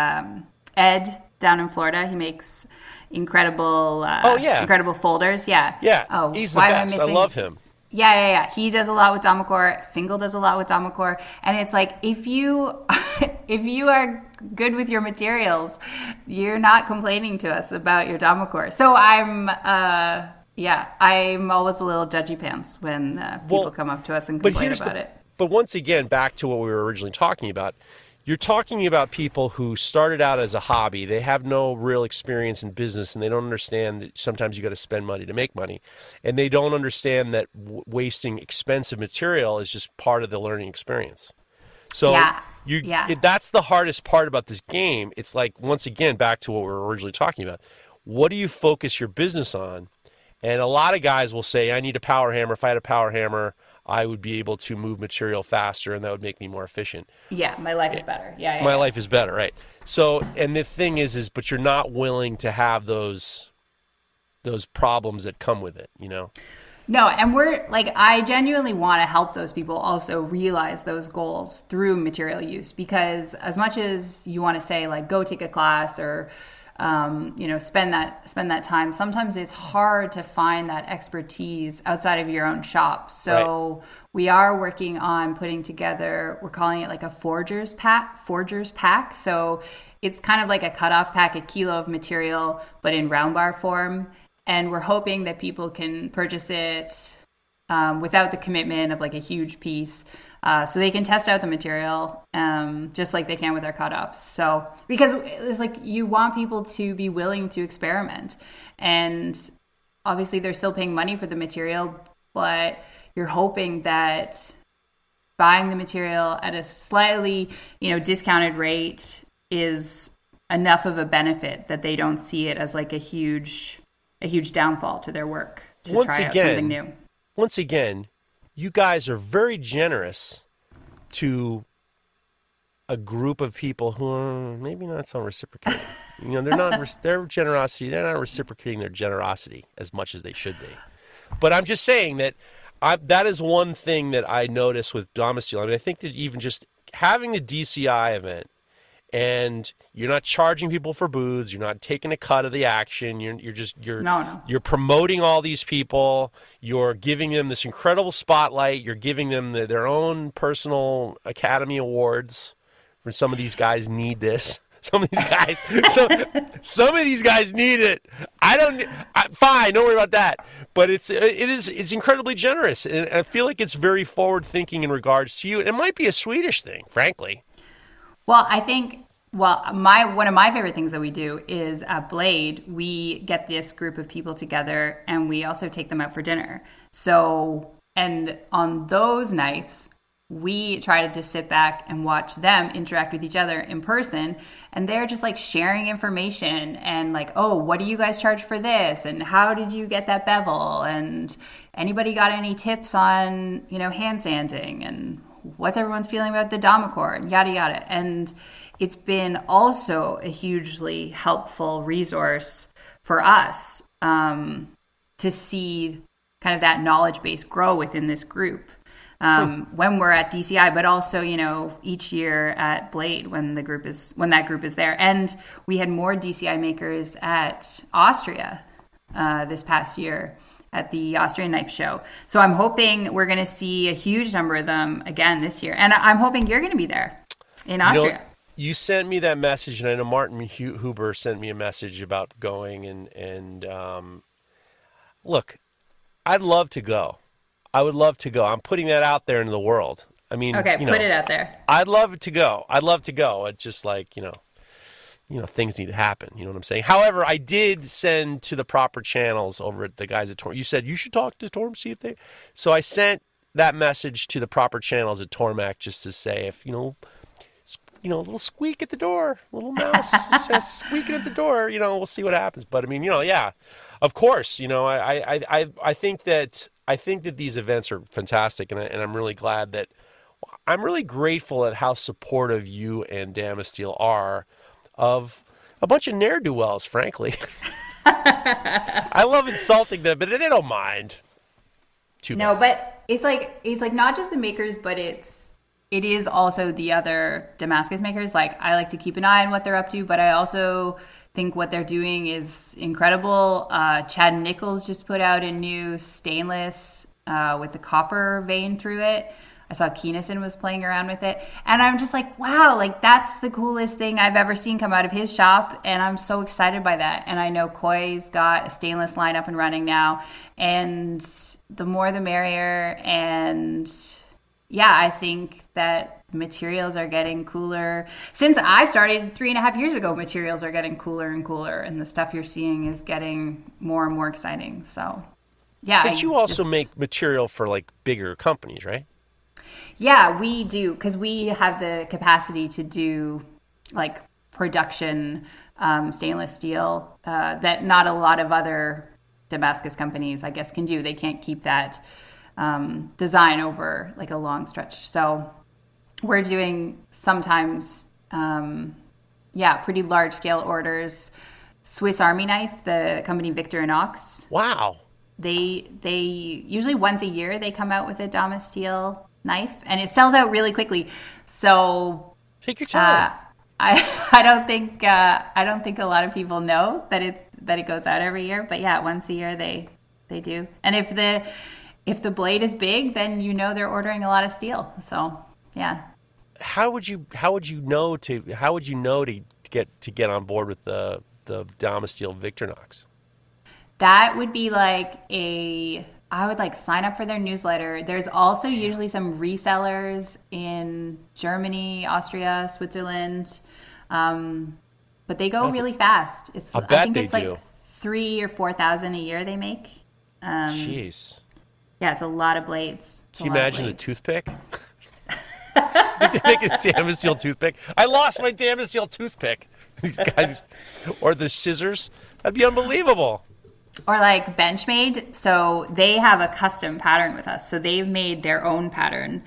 Speaker 3: Ed down in Florida. He makes incredible folders.
Speaker 2: Oh, he's the best. I love him.
Speaker 3: Yeah. He does a lot with Damacore. Fingal does a lot with Damacore. And it's like, if you are good with your materials, you're not complaining to us about your Damacore. So I'm always a little judgy pants when people come up to us and complain about it.
Speaker 2: But once again, back to what we were originally talking about. You're talking about people who started out as a hobby. They have no real experience in business, and they don't understand that sometimes you got to spend money to make money. And they don't understand that wasting expensive material is just part of the learning experience. So that's the hardest part about this game. It's like, once again, back to what we were originally talking about. What do you focus your business on? And a lot of guys will say, I need a power hammer. If I had a power hammer, I would be able to move material faster, and that would make me more efficient.
Speaker 3: Yeah, my life is better.
Speaker 2: My life is better, right? So, and the thing is, but you're not willing to have those problems that come with it, No,
Speaker 3: and we're like, I genuinely want to help those people also realize those goals through material use, because as much as you want to say, like, go take a class or spend that time, sometimes it's hard to find that expertise outside of your own shop. So we are working on putting together, we're calling it like a forger's pack. So it's kind of like a cutoff pack, a kilo of material, but in round bar form. And we're hoping that people can purchase it without the commitment of like a huge piece. So they can test out the material just like they can with our cutoffs. So, because it's like, you want people to be willing to experiment. And obviously they're still paying money for the material, but you're hoping that buying the material at a slightly, discounted rate is enough of a benefit that they don't see it as like a huge downfall to their work to try out something new.
Speaker 2: Once again, you guys are very generous to a group of people who are maybe not so reciprocating. They're not they're not reciprocating their generosity as much as they should be. But I'm just saying that that is one thing that I notice with Damasteel. I mean, I think that even just having the DCI event, and you're not charging people for booths, you're not taking a cut of the action, you're promoting all these people, you're giving them this incredible spotlight, you're giving them their own personal Academy Awards. For some of these guys need this. Some of these guys need it. Fine, don't worry about that. But it's incredibly generous, and I feel like it's very forward thinking in regards to you. It might be a Swedish thing, frankly.
Speaker 3: Well, I think, one of my favorite things that we do is at Blade, we get this group of people together and we also take them out for dinner. So, and on those nights, we try to just sit back and watch them interact with each other in person, and they're just like sharing information and like, oh, what do you guys charge for this, and how did you get that bevel, and anybody got any tips on, you know, hand sanding, and what's everyone's feeling about the Damacore, and yada yada. And it's been also a hugely helpful resource for us to see kind of that knowledge base grow within this group. When we're at DCI, but also, you know, each year at Blade when that group is there. And we had more DCI makers at Austria this past year at the Austrian Knife Show. So I'm hoping we're going to see a huge number of them again this year. And I'm hoping you're going to be there in Austria.
Speaker 2: You know, you sent me that message, and I know Martin Huber sent me a message about going. And look, I'd love to go. I would love to go. I'm putting that out there into the world. I mean,
Speaker 3: okay, put it out there.
Speaker 2: I'd love to go. It's just like, you know, things need to happen. You know what I'm saying? However, I did send to the proper channels over at the guys at Torm. You said you should talk to Torm, see if they. So I sent that message to the proper channels at Tormac just to say, if you know, a little squeak at the door, a little mouse says squeaking at the door. You know, we'll see what happens. But I mean, you know, yeah, of course. You know, I think that. I think that these events are fantastic, and I'm really glad that I'm really grateful at how supportive you and Damasteel are of a bunch of ne'er-do-wells, frankly. I love insulting them, but they don't mind. Too bad.
Speaker 3: No, but it's like not just the makers, but it is also the other Damascus makers. Like, I like to keep an eye on what they're up to, but I also think what they're doing is incredible. Chad Nichols just put out a new stainless with the copper vein through it. I saw Keenison was playing around with it. And I'm just like, wow, like that's the coolest thing I've ever seen come out of his shop. And I'm so excited by that. And I know Koi's got a stainless line up and running now. And the more the merrier. And yeah, I think that materials are getting cooler. Since I started 3.5 years ago, materials are getting cooler and cooler, and the stuff you're seeing is getting more and more exciting. So, yeah.
Speaker 2: But you also make material for like bigger companies, right?
Speaker 3: Yeah, we do, because we have the capacity to do like production stainless steel that not a lot of other Damascus companies, I guess, can do. They can't keep that design over like a long stretch. So we're doing sometimes, pretty large scale orders. Swiss Army Knife, the company Victorinox.
Speaker 2: Wow.
Speaker 3: They usually once a year they come out with a Damasteel knife, and it sells out really quickly. So
Speaker 2: take your time.
Speaker 3: I don't think a lot of people know that it goes out every year, but yeah, once a year they do. And if the blade is big, then you know they're ordering a lot of steel. So yeah.
Speaker 2: How would you know to get on board with the Damasteel Victorinox?
Speaker 3: That would be like I would like sign up for their newsletter. There's also usually some resellers in Germany, Austria, Switzerland, but they go really fast. I think it's like 3,000 or 4,000 a year they make.
Speaker 2: Jeez.
Speaker 3: Yeah, it's a lot of blades.
Speaker 2: Can you imagine the toothpick? They make a Damasteel toothpick. I lost my Damasteel toothpick. These guys, or the scissors. That'd be unbelievable.
Speaker 3: Or like Benchmade. So they have a custom pattern with us. So they've made their own pattern.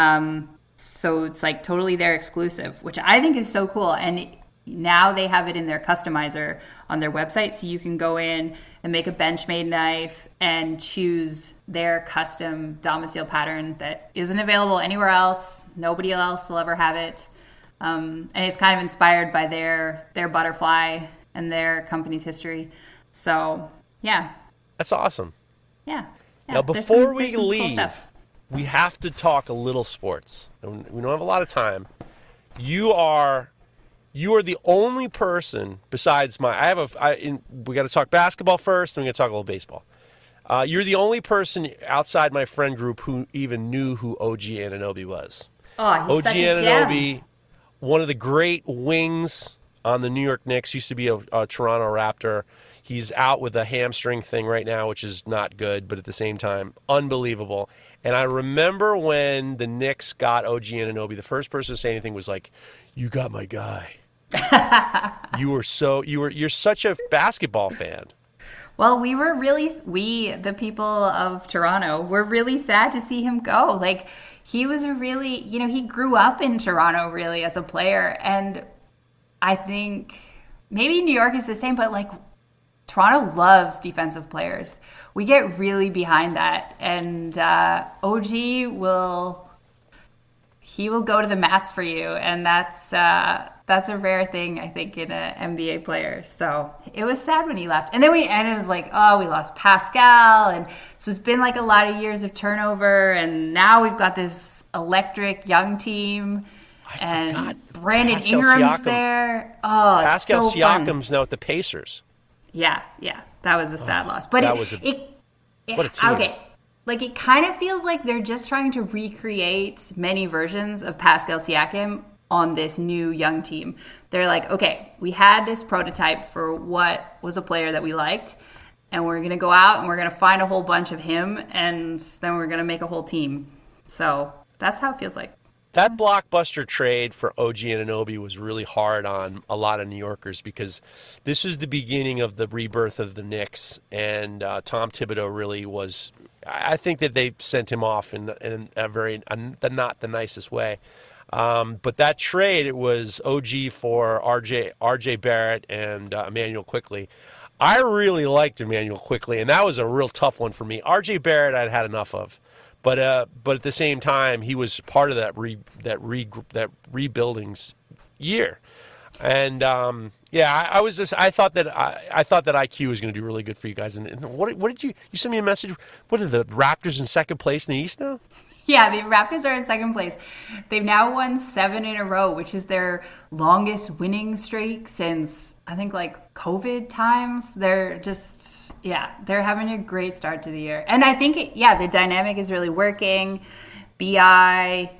Speaker 3: So it's like totally their exclusive, which I think is so cool. And now they have it in their customizer on their website. So you can go in and make a Benchmade knife and choose their custom Damasteel pattern that isn't available anywhere else. Nobody else will ever have it. And it's kind of inspired by their butterfly and their company's history. So, yeah.
Speaker 2: That's awesome.
Speaker 3: Yeah.
Speaker 2: Now, before we leave, we have to talk a little sports. We don't have a lot of time. You are the only person besides we got to talk basketball first, and we got to talk a little baseball. You're the only person outside my friend group who even knew who OG Anunoby was.
Speaker 3: Oh, he's
Speaker 2: OG
Speaker 3: such a
Speaker 2: Anunoby,
Speaker 3: gem.
Speaker 2: One of the great wings on the New York Knicks, used to be a Toronto Raptor. He's out with a hamstring thing right now, which is not good, but at the same time, unbelievable. And I remember when the Knicks got OG Anunoby, the first person to say anything was like, "You got my guy." You're such a basketball fan.
Speaker 3: Well, the people of Toronto, were really sad to see him go. Like, he was he grew up in Toronto really as a player. And I think maybe New York is the same, but like, Toronto loves defensive players. We get really behind that. And OG will go to the mats for you. And that's a rare thing, I think, in an NBA player. So it was sad when he left. And then it was like, oh, we lost Pascal. And so it's been like a lot of years of turnover. And now we've got this electric young team. I forgot. Brandon
Speaker 2: Pascal
Speaker 3: Ingram's
Speaker 2: Siakam.
Speaker 3: there. Oh, it's
Speaker 2: Pascal
Speaker 3: so fun.
Speaker 2: Siakam's now at the Pacers.
Speaker 3: Yeah. That was a sad loss. But
Speaker 2: what a team.
Speaker 3: Okay. Like, it kind of feels like they're just trying to recreate many versions of Pascal Siakam on this new young team. They're like, okay, we had this prototype for what was a player that we liked, and we're going to go out and we're going to find a whole bunch of him, and then we're going to make a whole team. So that's how it feels like.
Speaker 2: That blockbuster trade for OG Anunoby was really hard on a lot of New Yorkers because this is the beginning of the rebirth of the Knicks, and Tom Thibodeau really was. I think that they sent him off in a not the nicest way. But that trade, it was OG for RJ Barrett and Emmanuel Quickley. I really liked Emmanuel Quickley, and that was a real tough one for me. RJ Barrett I'd had enough of. But at the same time, he was part of that rebuilding's year, and I thought that IQ was going to do really good for you guys. And what did you send me a message? What are the Raptors in second place in the East now?
Speaker 3: Yeah, the Raptors are in second place. They've now won 7 in a row, which is their longest winning streak since, I think, like, COVID times. They're having a great start to the year. And I think, the dynamic is really working. BI,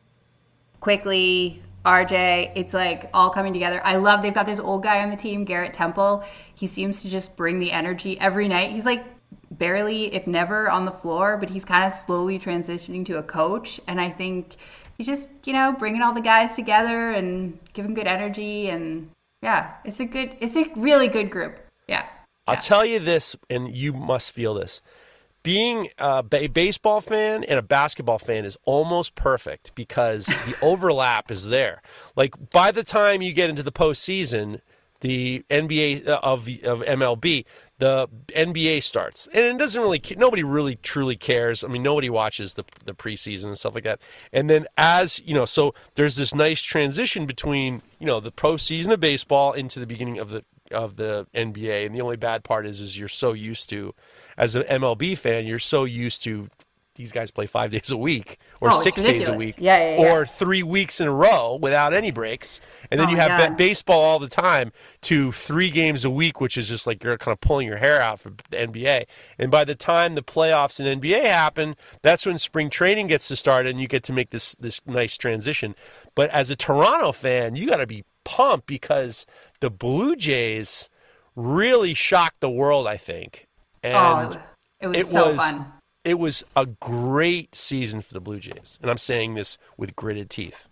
Speaker 3: Quickly, RJ, it's like all coming together. I love they've got this old guy on the team, Garrett Temple. He seems to just bring the energy every night. He's like barely, if never, on the floor, but he's kind of slowly transitioning to a coach. And I think he's just, bringing all the guys together and giving good energy. And it's a really good group. Yeah.
Speaker 2: I'll tell you this, and you must feel this. Being a baseball fan and a basketball fan is almost perfect because the overlap is there. Like, by the time you get into the postseason, the NBA of MLB, the NBA starts. And it doesn't really, nobody really truly cares. I mean, nobody watches the preseason and stuff like that. And then so there's this nice transition between, the postseason of baseball into the beginning of the NBA. And the only bad part is you're so used to, as an MLB fan, you're so used to these guys play 5 days a week or 6 days a week or 3 weeks in a row without any breaks. And then you have baseball all the time to 3 games a week, which is just like you're kind of pulling your hair out for the NBA. And by the time the playoffs in NBA happen, that's when spring training gets to start and you get to make this nice transition. But as a Toronto fan, you got to be pumped because the Blue Jays really shocked the world, I think. And
Speaker 3: it was so fun.
Speaker 2: It was a great season for the Blue Jays. And I'm saying this with gritted teeth.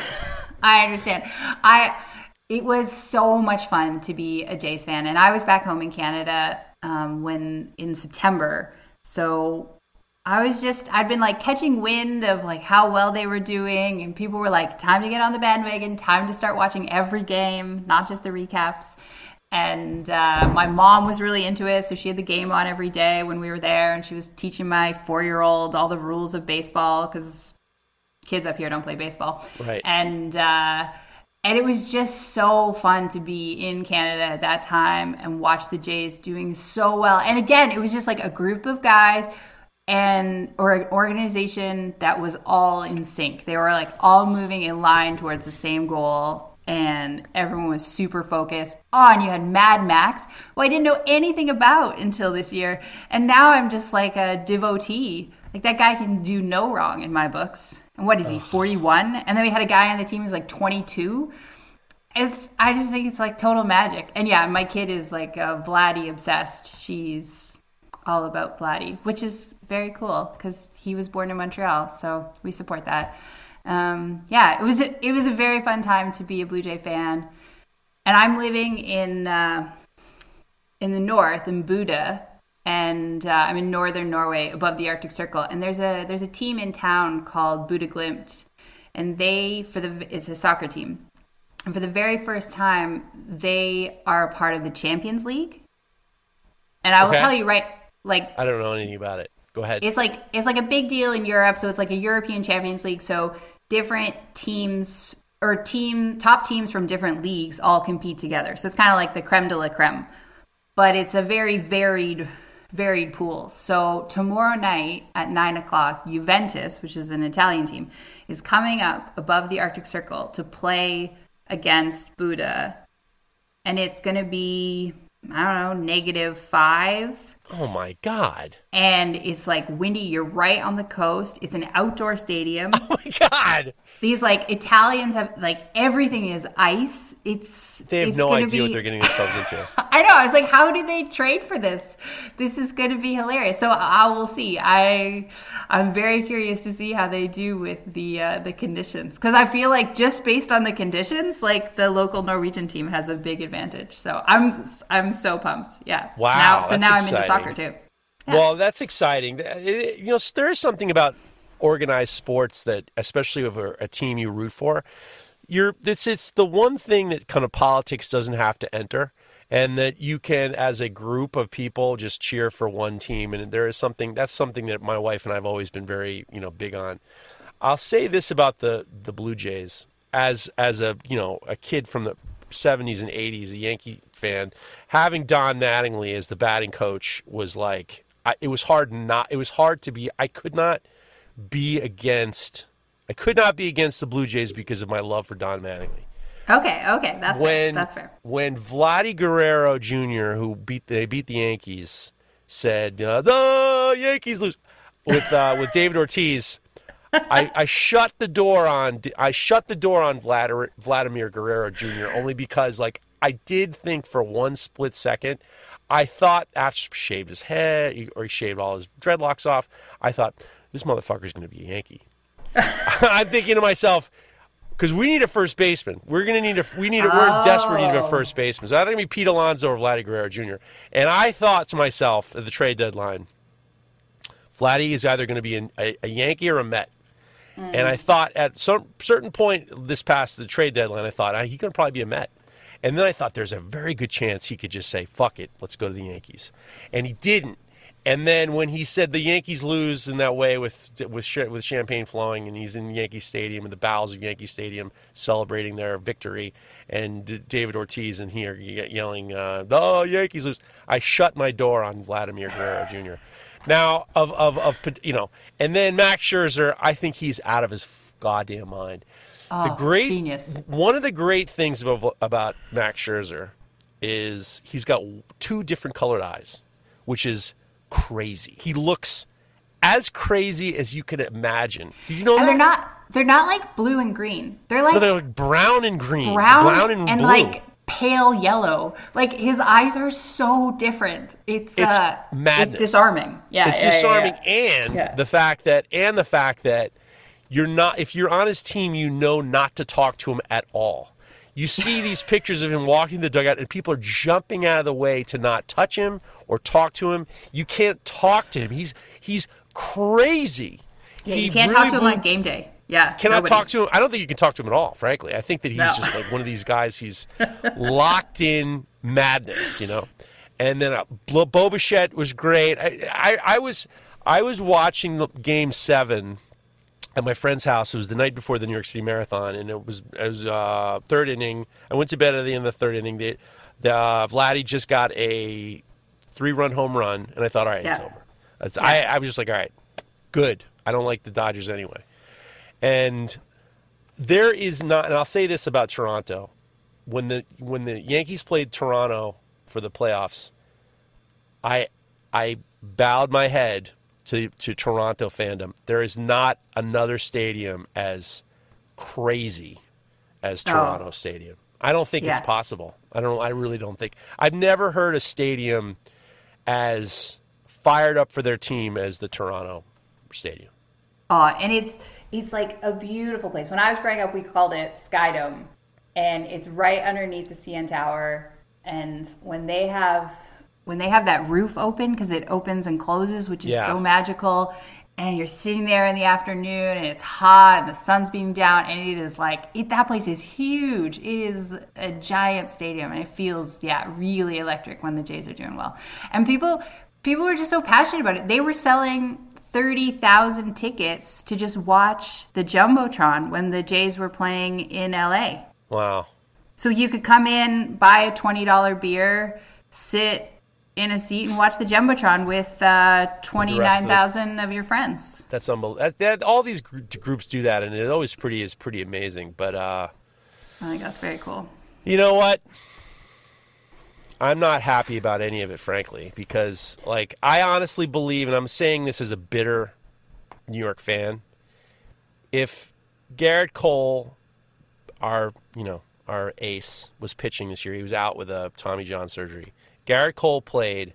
Speaker 3: I understand. It was so much fun to be a Jays fan. And I was back home in Canada in September. So I'd been like catching wind of like how well they were doing. And people were like, time to get on the bandwagon, time to start watching every game, not just the recaps. And my mom was really into it, so she had the game on every day when we were there, and she was teaching my 4-year-old all the rules of baseball because kids up here don't play baseball.
Speaker 2: Right.
Speaker 3: And it was just so fun to be in Canada at that time and watch the Jays doing so well. And again, it was just like a group of guys or an organization that was all in sync. They were like all moving in line towards the same goal. And everyone was super focused. Oh, and you had Mad Max, who I didn't know anything about until this year. And now I'm just like a devotee. Like, that guy can do no wrong in my books. And what is he, 41? And then we had a guy on the team who's like 22. I just think it's like total magic. And yeah, my kid is like Vladdy obsessed. She's all about Vladdy, which is very cool because he was born in Montreal, so we support that. Yeah, it was a very fun time to be a Blue Jay fan. And I'm living in the north, in Buda, and I'm in northern Norway, above the Arctic Circle. And there's a team in town called Buda Glimt, and it's a soccer team. And for the very first time, they are a part of the Champions League. And I will tell you, right, like
Speaker 2: I don't know anything about it. Go ahead.
Speaker 3: It's like a big deal in Europe, so it's like a European Champions League. So different teams or top teams from different leagues all compete together. So it's kind of like the creme de la creme, but it's a very varied pool. So tomorrow night at 9:00, Juventus, which is an Italian team, is coming up above the Arctic Circle to play against Buda, and it's going to be, I don't know, -5.
Speaker 2: Oh my God.
Speaker 3: And it's like windy. You're right on the coast. It's an outdoor stadium.
Speaker 2: Oh my God.
Speaker 3: These like Italians have like everything is ice.
Speaker 2: They have no idea what they're getting themselves into.
Speaker 3: I know. I was like, how do they trade for this? This is going to be hilarious. So I will see. I'm very curious to see how they do with the conditions, because I feel like just based on the conditions, like the local Norwegian team has a big advantage. So I'm so pumped. Yeah.
Speaker 2: Wow.
Speaker 3: Now I'm into soccer too. Yeah.
Speaker 2: Well, that's exciting. There is something about organized sports that, especially over a team you root for, it's the one thing that kind of politics doesn't have to enter, and that you can, as a group of people, just cheer for one team. And that's something that my wife and I have always been very, big on. I'll say this about the Blue Jays as a kid from the 70s and 80s, a Yankee fan, having Don Mattingly as the batting coach was like, it was hard to be. I could not be against the Blue Jays because of my love for Don Mattingly.
Speaker 3: Okay, that's fair.
Speaker 2: When Vladdy Guerrero Jr., who beat the Yankees, said the Yankees lose with David Ortiz, I shut the door on Vladimir Guerrero Jr. only because I did think for one split second, I thought after he shaved his head or he shaved all his dreadlocks off, I thought this motherfucker's going to be a Yankee. I'm thinking to myself, because we need a first baseman. We're in desperate need of a first baseman. So I don't going to be Pete Alonso or Vladdy Guerrero Jr. And I thought to myself at the trade deadline, Vladdy is either going to be a Yankee or a Met. And I thought at some certain point this past the trade deadline, I thought he could probably be a Met. And then I thought there's a very good chance he could just say, fuck it, let's go to the Yankees. And he didn't. And then when he said the Yankees lose in that way with champagne flowing, and he's in Yankee Stadium, in the bowels of Yankee Stadium, celebrating their victory, and David Ortiz in here yelling, the Yankees lose, I shut my door on Vladimir Guerrero Jr. Now, and then Max Scherzer, I think he's out of his goddamn mind.
Speaker 3: Genius.
Speaker 2: One of the great things about Max Scherzer is he's got 2 different colored eyes, which is crazy. He looks as crazy as you could imagine. Did you know
Speaker 3: and
Speaker 2: that?
Speaker 3: They're not like blue and green. They're like
Speaker 2: brown and green.
Speaker 3: Brown
Speaker 2: and blue.
Speaker 3: Like pale yellow. Like his eyes are so different. It's madness. It's disarming. Yeah.
Speaker 2: It's disarming. And the fact that you're not, if you're on his team, not to talk to him at all. You see these pictures of him walking the dugout, and people are jumping out of the way to not touch him or talk to him. You can't talk to him. He's crazy.
Speaker 3: Yeah, you can't talk to him on game day. Yeah.
Speaker 2: Cannot talk to him. I don't think you can talk to him at all, frankly. I think that he's just like one of these guys. He's locked in madness, And then Bo Bichette was great. I was watching the Game 7 at my friend's house. It was the night before the New York City Marathon, and it was third inning. I went to bed at the end of the third inning. Vladdy just got a 3-run home run, and I thought, all right, it's over. I was just like, all right, good. I don't like the Dodgers anyway. And there is not, and I'll say this about Toronto, when the Yankees played Toronto for the playoffs, I bowed my head to Toronto fandom. There is not another stadium as crazy as Toronto Stadium. I don't think it's possible. I really don't think. I've never heard a stadium as fired up for their team as the Toronto Stadium.
Speaker 3: And it's like a beautiful place. When I was growing up, we called it Skydome, and it's right underneath the CN Tower. And when they have that roof open, because it opens and closes, which is so magical, and you're sitting there in the afternoon, and it's hot, and the sun's beating down, and it is like, that place is huge. It is a giant stadium, and it feels, really electric when the Jays are doing well. And people were just so passionate about it. They were selling 30,000 tickets to just watch the Jumbotron when the Jays were playing in LA.
Speaker 2: Wow.
Speaker 3: So you could come in, buy a $20 beer, sit in a seat and watch the Jumbotron with 29,000 of your friends.
Speaker 2: That's unbelievable. All these groups do that, and it always is pretty amazing. But
Speaker 3: I think that's very cool.
Speaker 2: You know what? I'm not happy about any of it, frankly, because I honestly believe, and I'm saying this as a bitter New York fan, if Garrett Cole, our ace, was pitching this year, he was out with a Tommy John surgery. Garrett Cole played,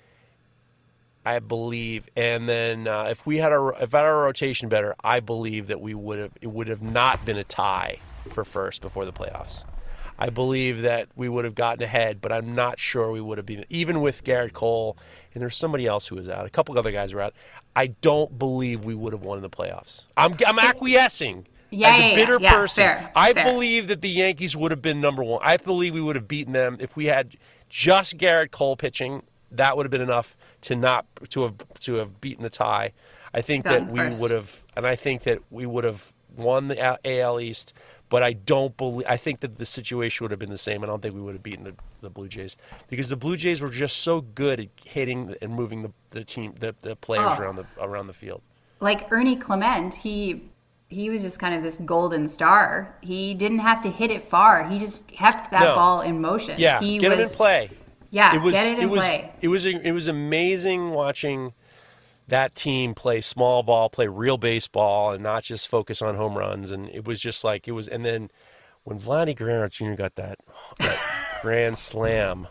Speaker 2: I believe, and then if our rotation better, I believe that it would have not been a tie for first before the playoffs. I believe that we would have gotten ahead, but I'm not sure we would have been, even with Garrett Cole, and there's somebody else who was out. A couple other guys were out. I don't believe we would have won in the playoffs. I'm acquiescing. As a bitter person,
Speaker 3: fair.
Speaker 2: I believe that the Yankees would have been number one. I believe we would have beaten them if we had just Garrett Cole pitching. That would have been enough to have beaten the tie. I think that we would have, and I think that we would have won the AL East. But I think that the situation would have been the same. I don't think we would have beaten the Blue Jays, because the Blue Jays were just so good at hitting and moving the team, the players around the field.
Speaker 3: Like Ernie Clement, he was just kind of this golden star. He didn't have to hit it far. He just kept that ball in motion.
Speaker 2: Yeah, get him in play.
Speaker 3: Yeah, get it in play.
Speaker 2: It was amazing watching that team play small ball, play real baseball, and not just focus on home runs. And it was just like, and then when Vladdy Guerrero Jr. got that grand slam,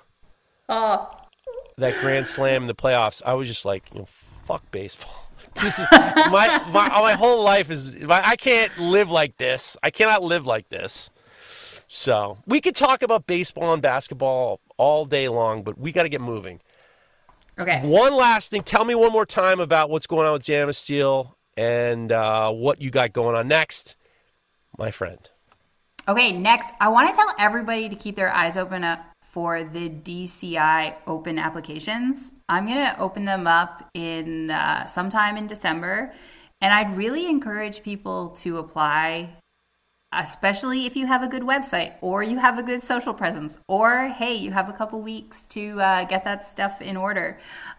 Speaker 2: that grand slam in the playoffs, I was just like, fuck baseball. This is my whole life I can't live like this. I cannot live like this. So we could talk about baseball and basketball all day long, but we got to get moving.
Speaker 3: Okay.
Speaker 2: One last thing. Tell me one more time about what's going on with Jam of Steel and what you got going on next, my friend.
Speaker 3: Okay, next, I want to tell everybody to keep their eyes open up for the DCI open applications. I'm going to open them up in sometime in December, and I'd really encourage people to apply, especially if you have a good website or you have a good social presence, or hey, you have a couple weeks to get that stuff in order.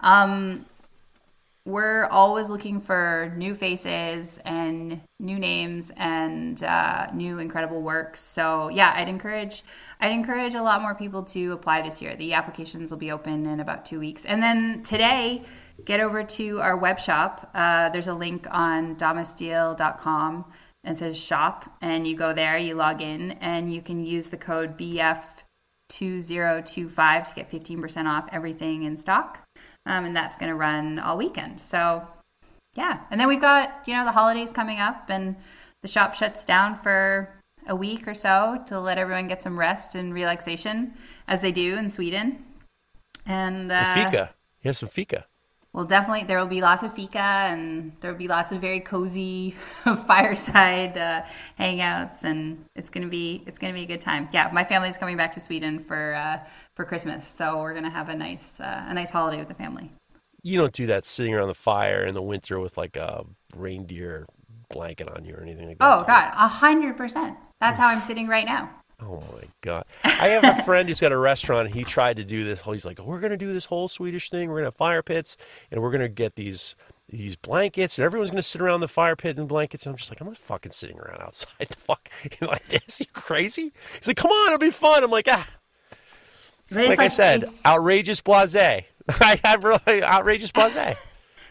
Speaker 3: We're always looking for new faces and new names and new incredible works. So yeah, I'd encourage a lot more people to apply this year. The applications will be open in about 2 weeks. And then today, get over to our web shop. There's a link on domasteel.com. and says shop, and you go there, you log in, and you can use the code BF2025 to get 15% off everything in stock. And that's going to run all weekend. So yeah. And then we've got, the holidays coming up, and the shop shuts down for a week or so to let everyone get some rest and relaxation, as they do in Sweden. And
Speaker 2: fika. You have some fika.
Speaker 3: Well, definitely, there will be lots of fika, and there will be lots of very cozy fireside hangouts, and it's gonna be a good time. Yeah, my family's coming back to Sweden for Christmas, so we're gonna have a nice holiday with the family.
Speaker 2: You don't do that sitting around the fire in the winter with like a reindeer blanket on you or anything like that.
Speaker 3: Oh God, 100%. That's how I'm sitting right now.
Speaker 2: Oh my God. I have a friend who's got a restaurant, and he tried to do this. He's like, we're going to do this whole Swedish thing. We're going to have fire pits, and we're going to get these blankets, and everyone's going to sit around the fire pit in blankets. And I'm just like, I'm not fucking sitting around outside the fuck like this. You crazy? He's like, come on, it'll be fun. I'm like, Like I said, outrageous blasé. I have really outrageous blasé.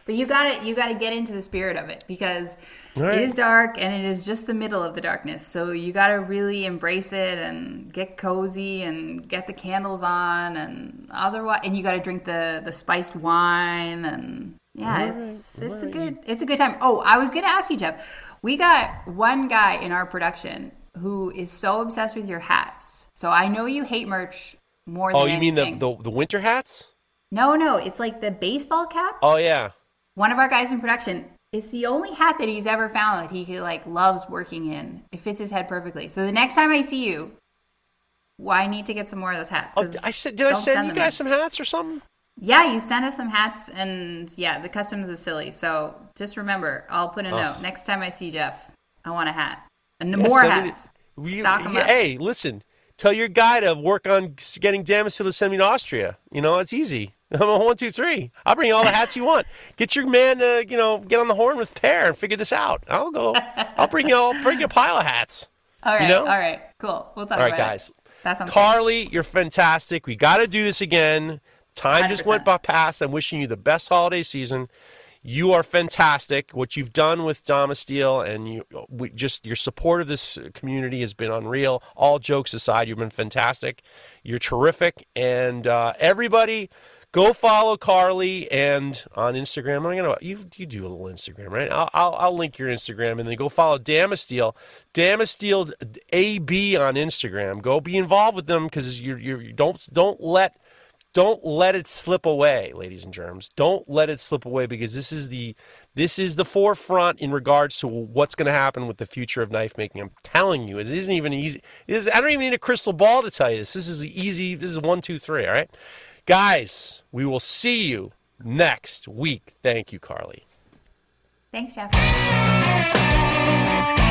Speaker 3: But you gotta get into the spirit of it, because
Speaker 2: Right.
Speaker 3: it is dark and it is just the middle of the darkness. So you gotta really embrace it and get cozy and get the candles on, and you gotta drink the spiced wine, and it's a good time. Oh, I was gonna ask you, Jeff. We got one guy in our production who is so obsessed with your hats. So I know you hate merch more than
Speaker 2: you mean
Speaker 3: anything.
Speaker 2: the winter hats?
Speaker 3: No, it's like the baseball cap.
Speaker 2: Oh yeah.
Speaker 3: One of our guys in production, it's the only hat that he's ever found that he like loves working in. It fits his head perfectly. So the next time I see you, I need to get some more of those hats.
Speaker 2: Oh, did I send you guys some hats or something?
Speaker 3: Yeah, you sent us some hats, and the customs is silly. So just remember, I'll put a note. Next time I see Jeff, I want a hat. And more hats. Stock them up.
Speaker 2: Hey, listen, tell your guy to work on getting Damastil to send me to Austria. It's easy. I'm a 1, 2, 3. I'll bring you all the hats you want. Get your man to, get on the horn with Pear and figure this out. I'll bring you a pile of hats.
Speaker 3: All right, all right, cool. We'll talk about it.
Speaker 2: All right, guys.
Speaker 3: That sounds
Speaker 2: Carly, you're fantastic. We got to do this again. Time just went past. I'm wishing you the best holiday season. You are fantastic. What you've done with Damastil and your support of this community has been unreal. All jokes aside, you've been fantastic. You're terrific. And everybody, go follow Carly and on Instagram. You do a little Instagram, right? I'll link your Instagram, and then go follow Damastil. Damastil AB on Instagram. Go be involved with them, because don't let it slip away, ladies and germs. Don't let it slip away, because this is the forefront in regards to what's going to happen with the future of knife making. I'm telling you, it isn't even easy. I don't even need a crystal ball to tell you this. This is easy. This is 1, 2, 3. All right, guys. We will see you next week. Thank you, Carly.
Speaker 3: Thanks, Jeff.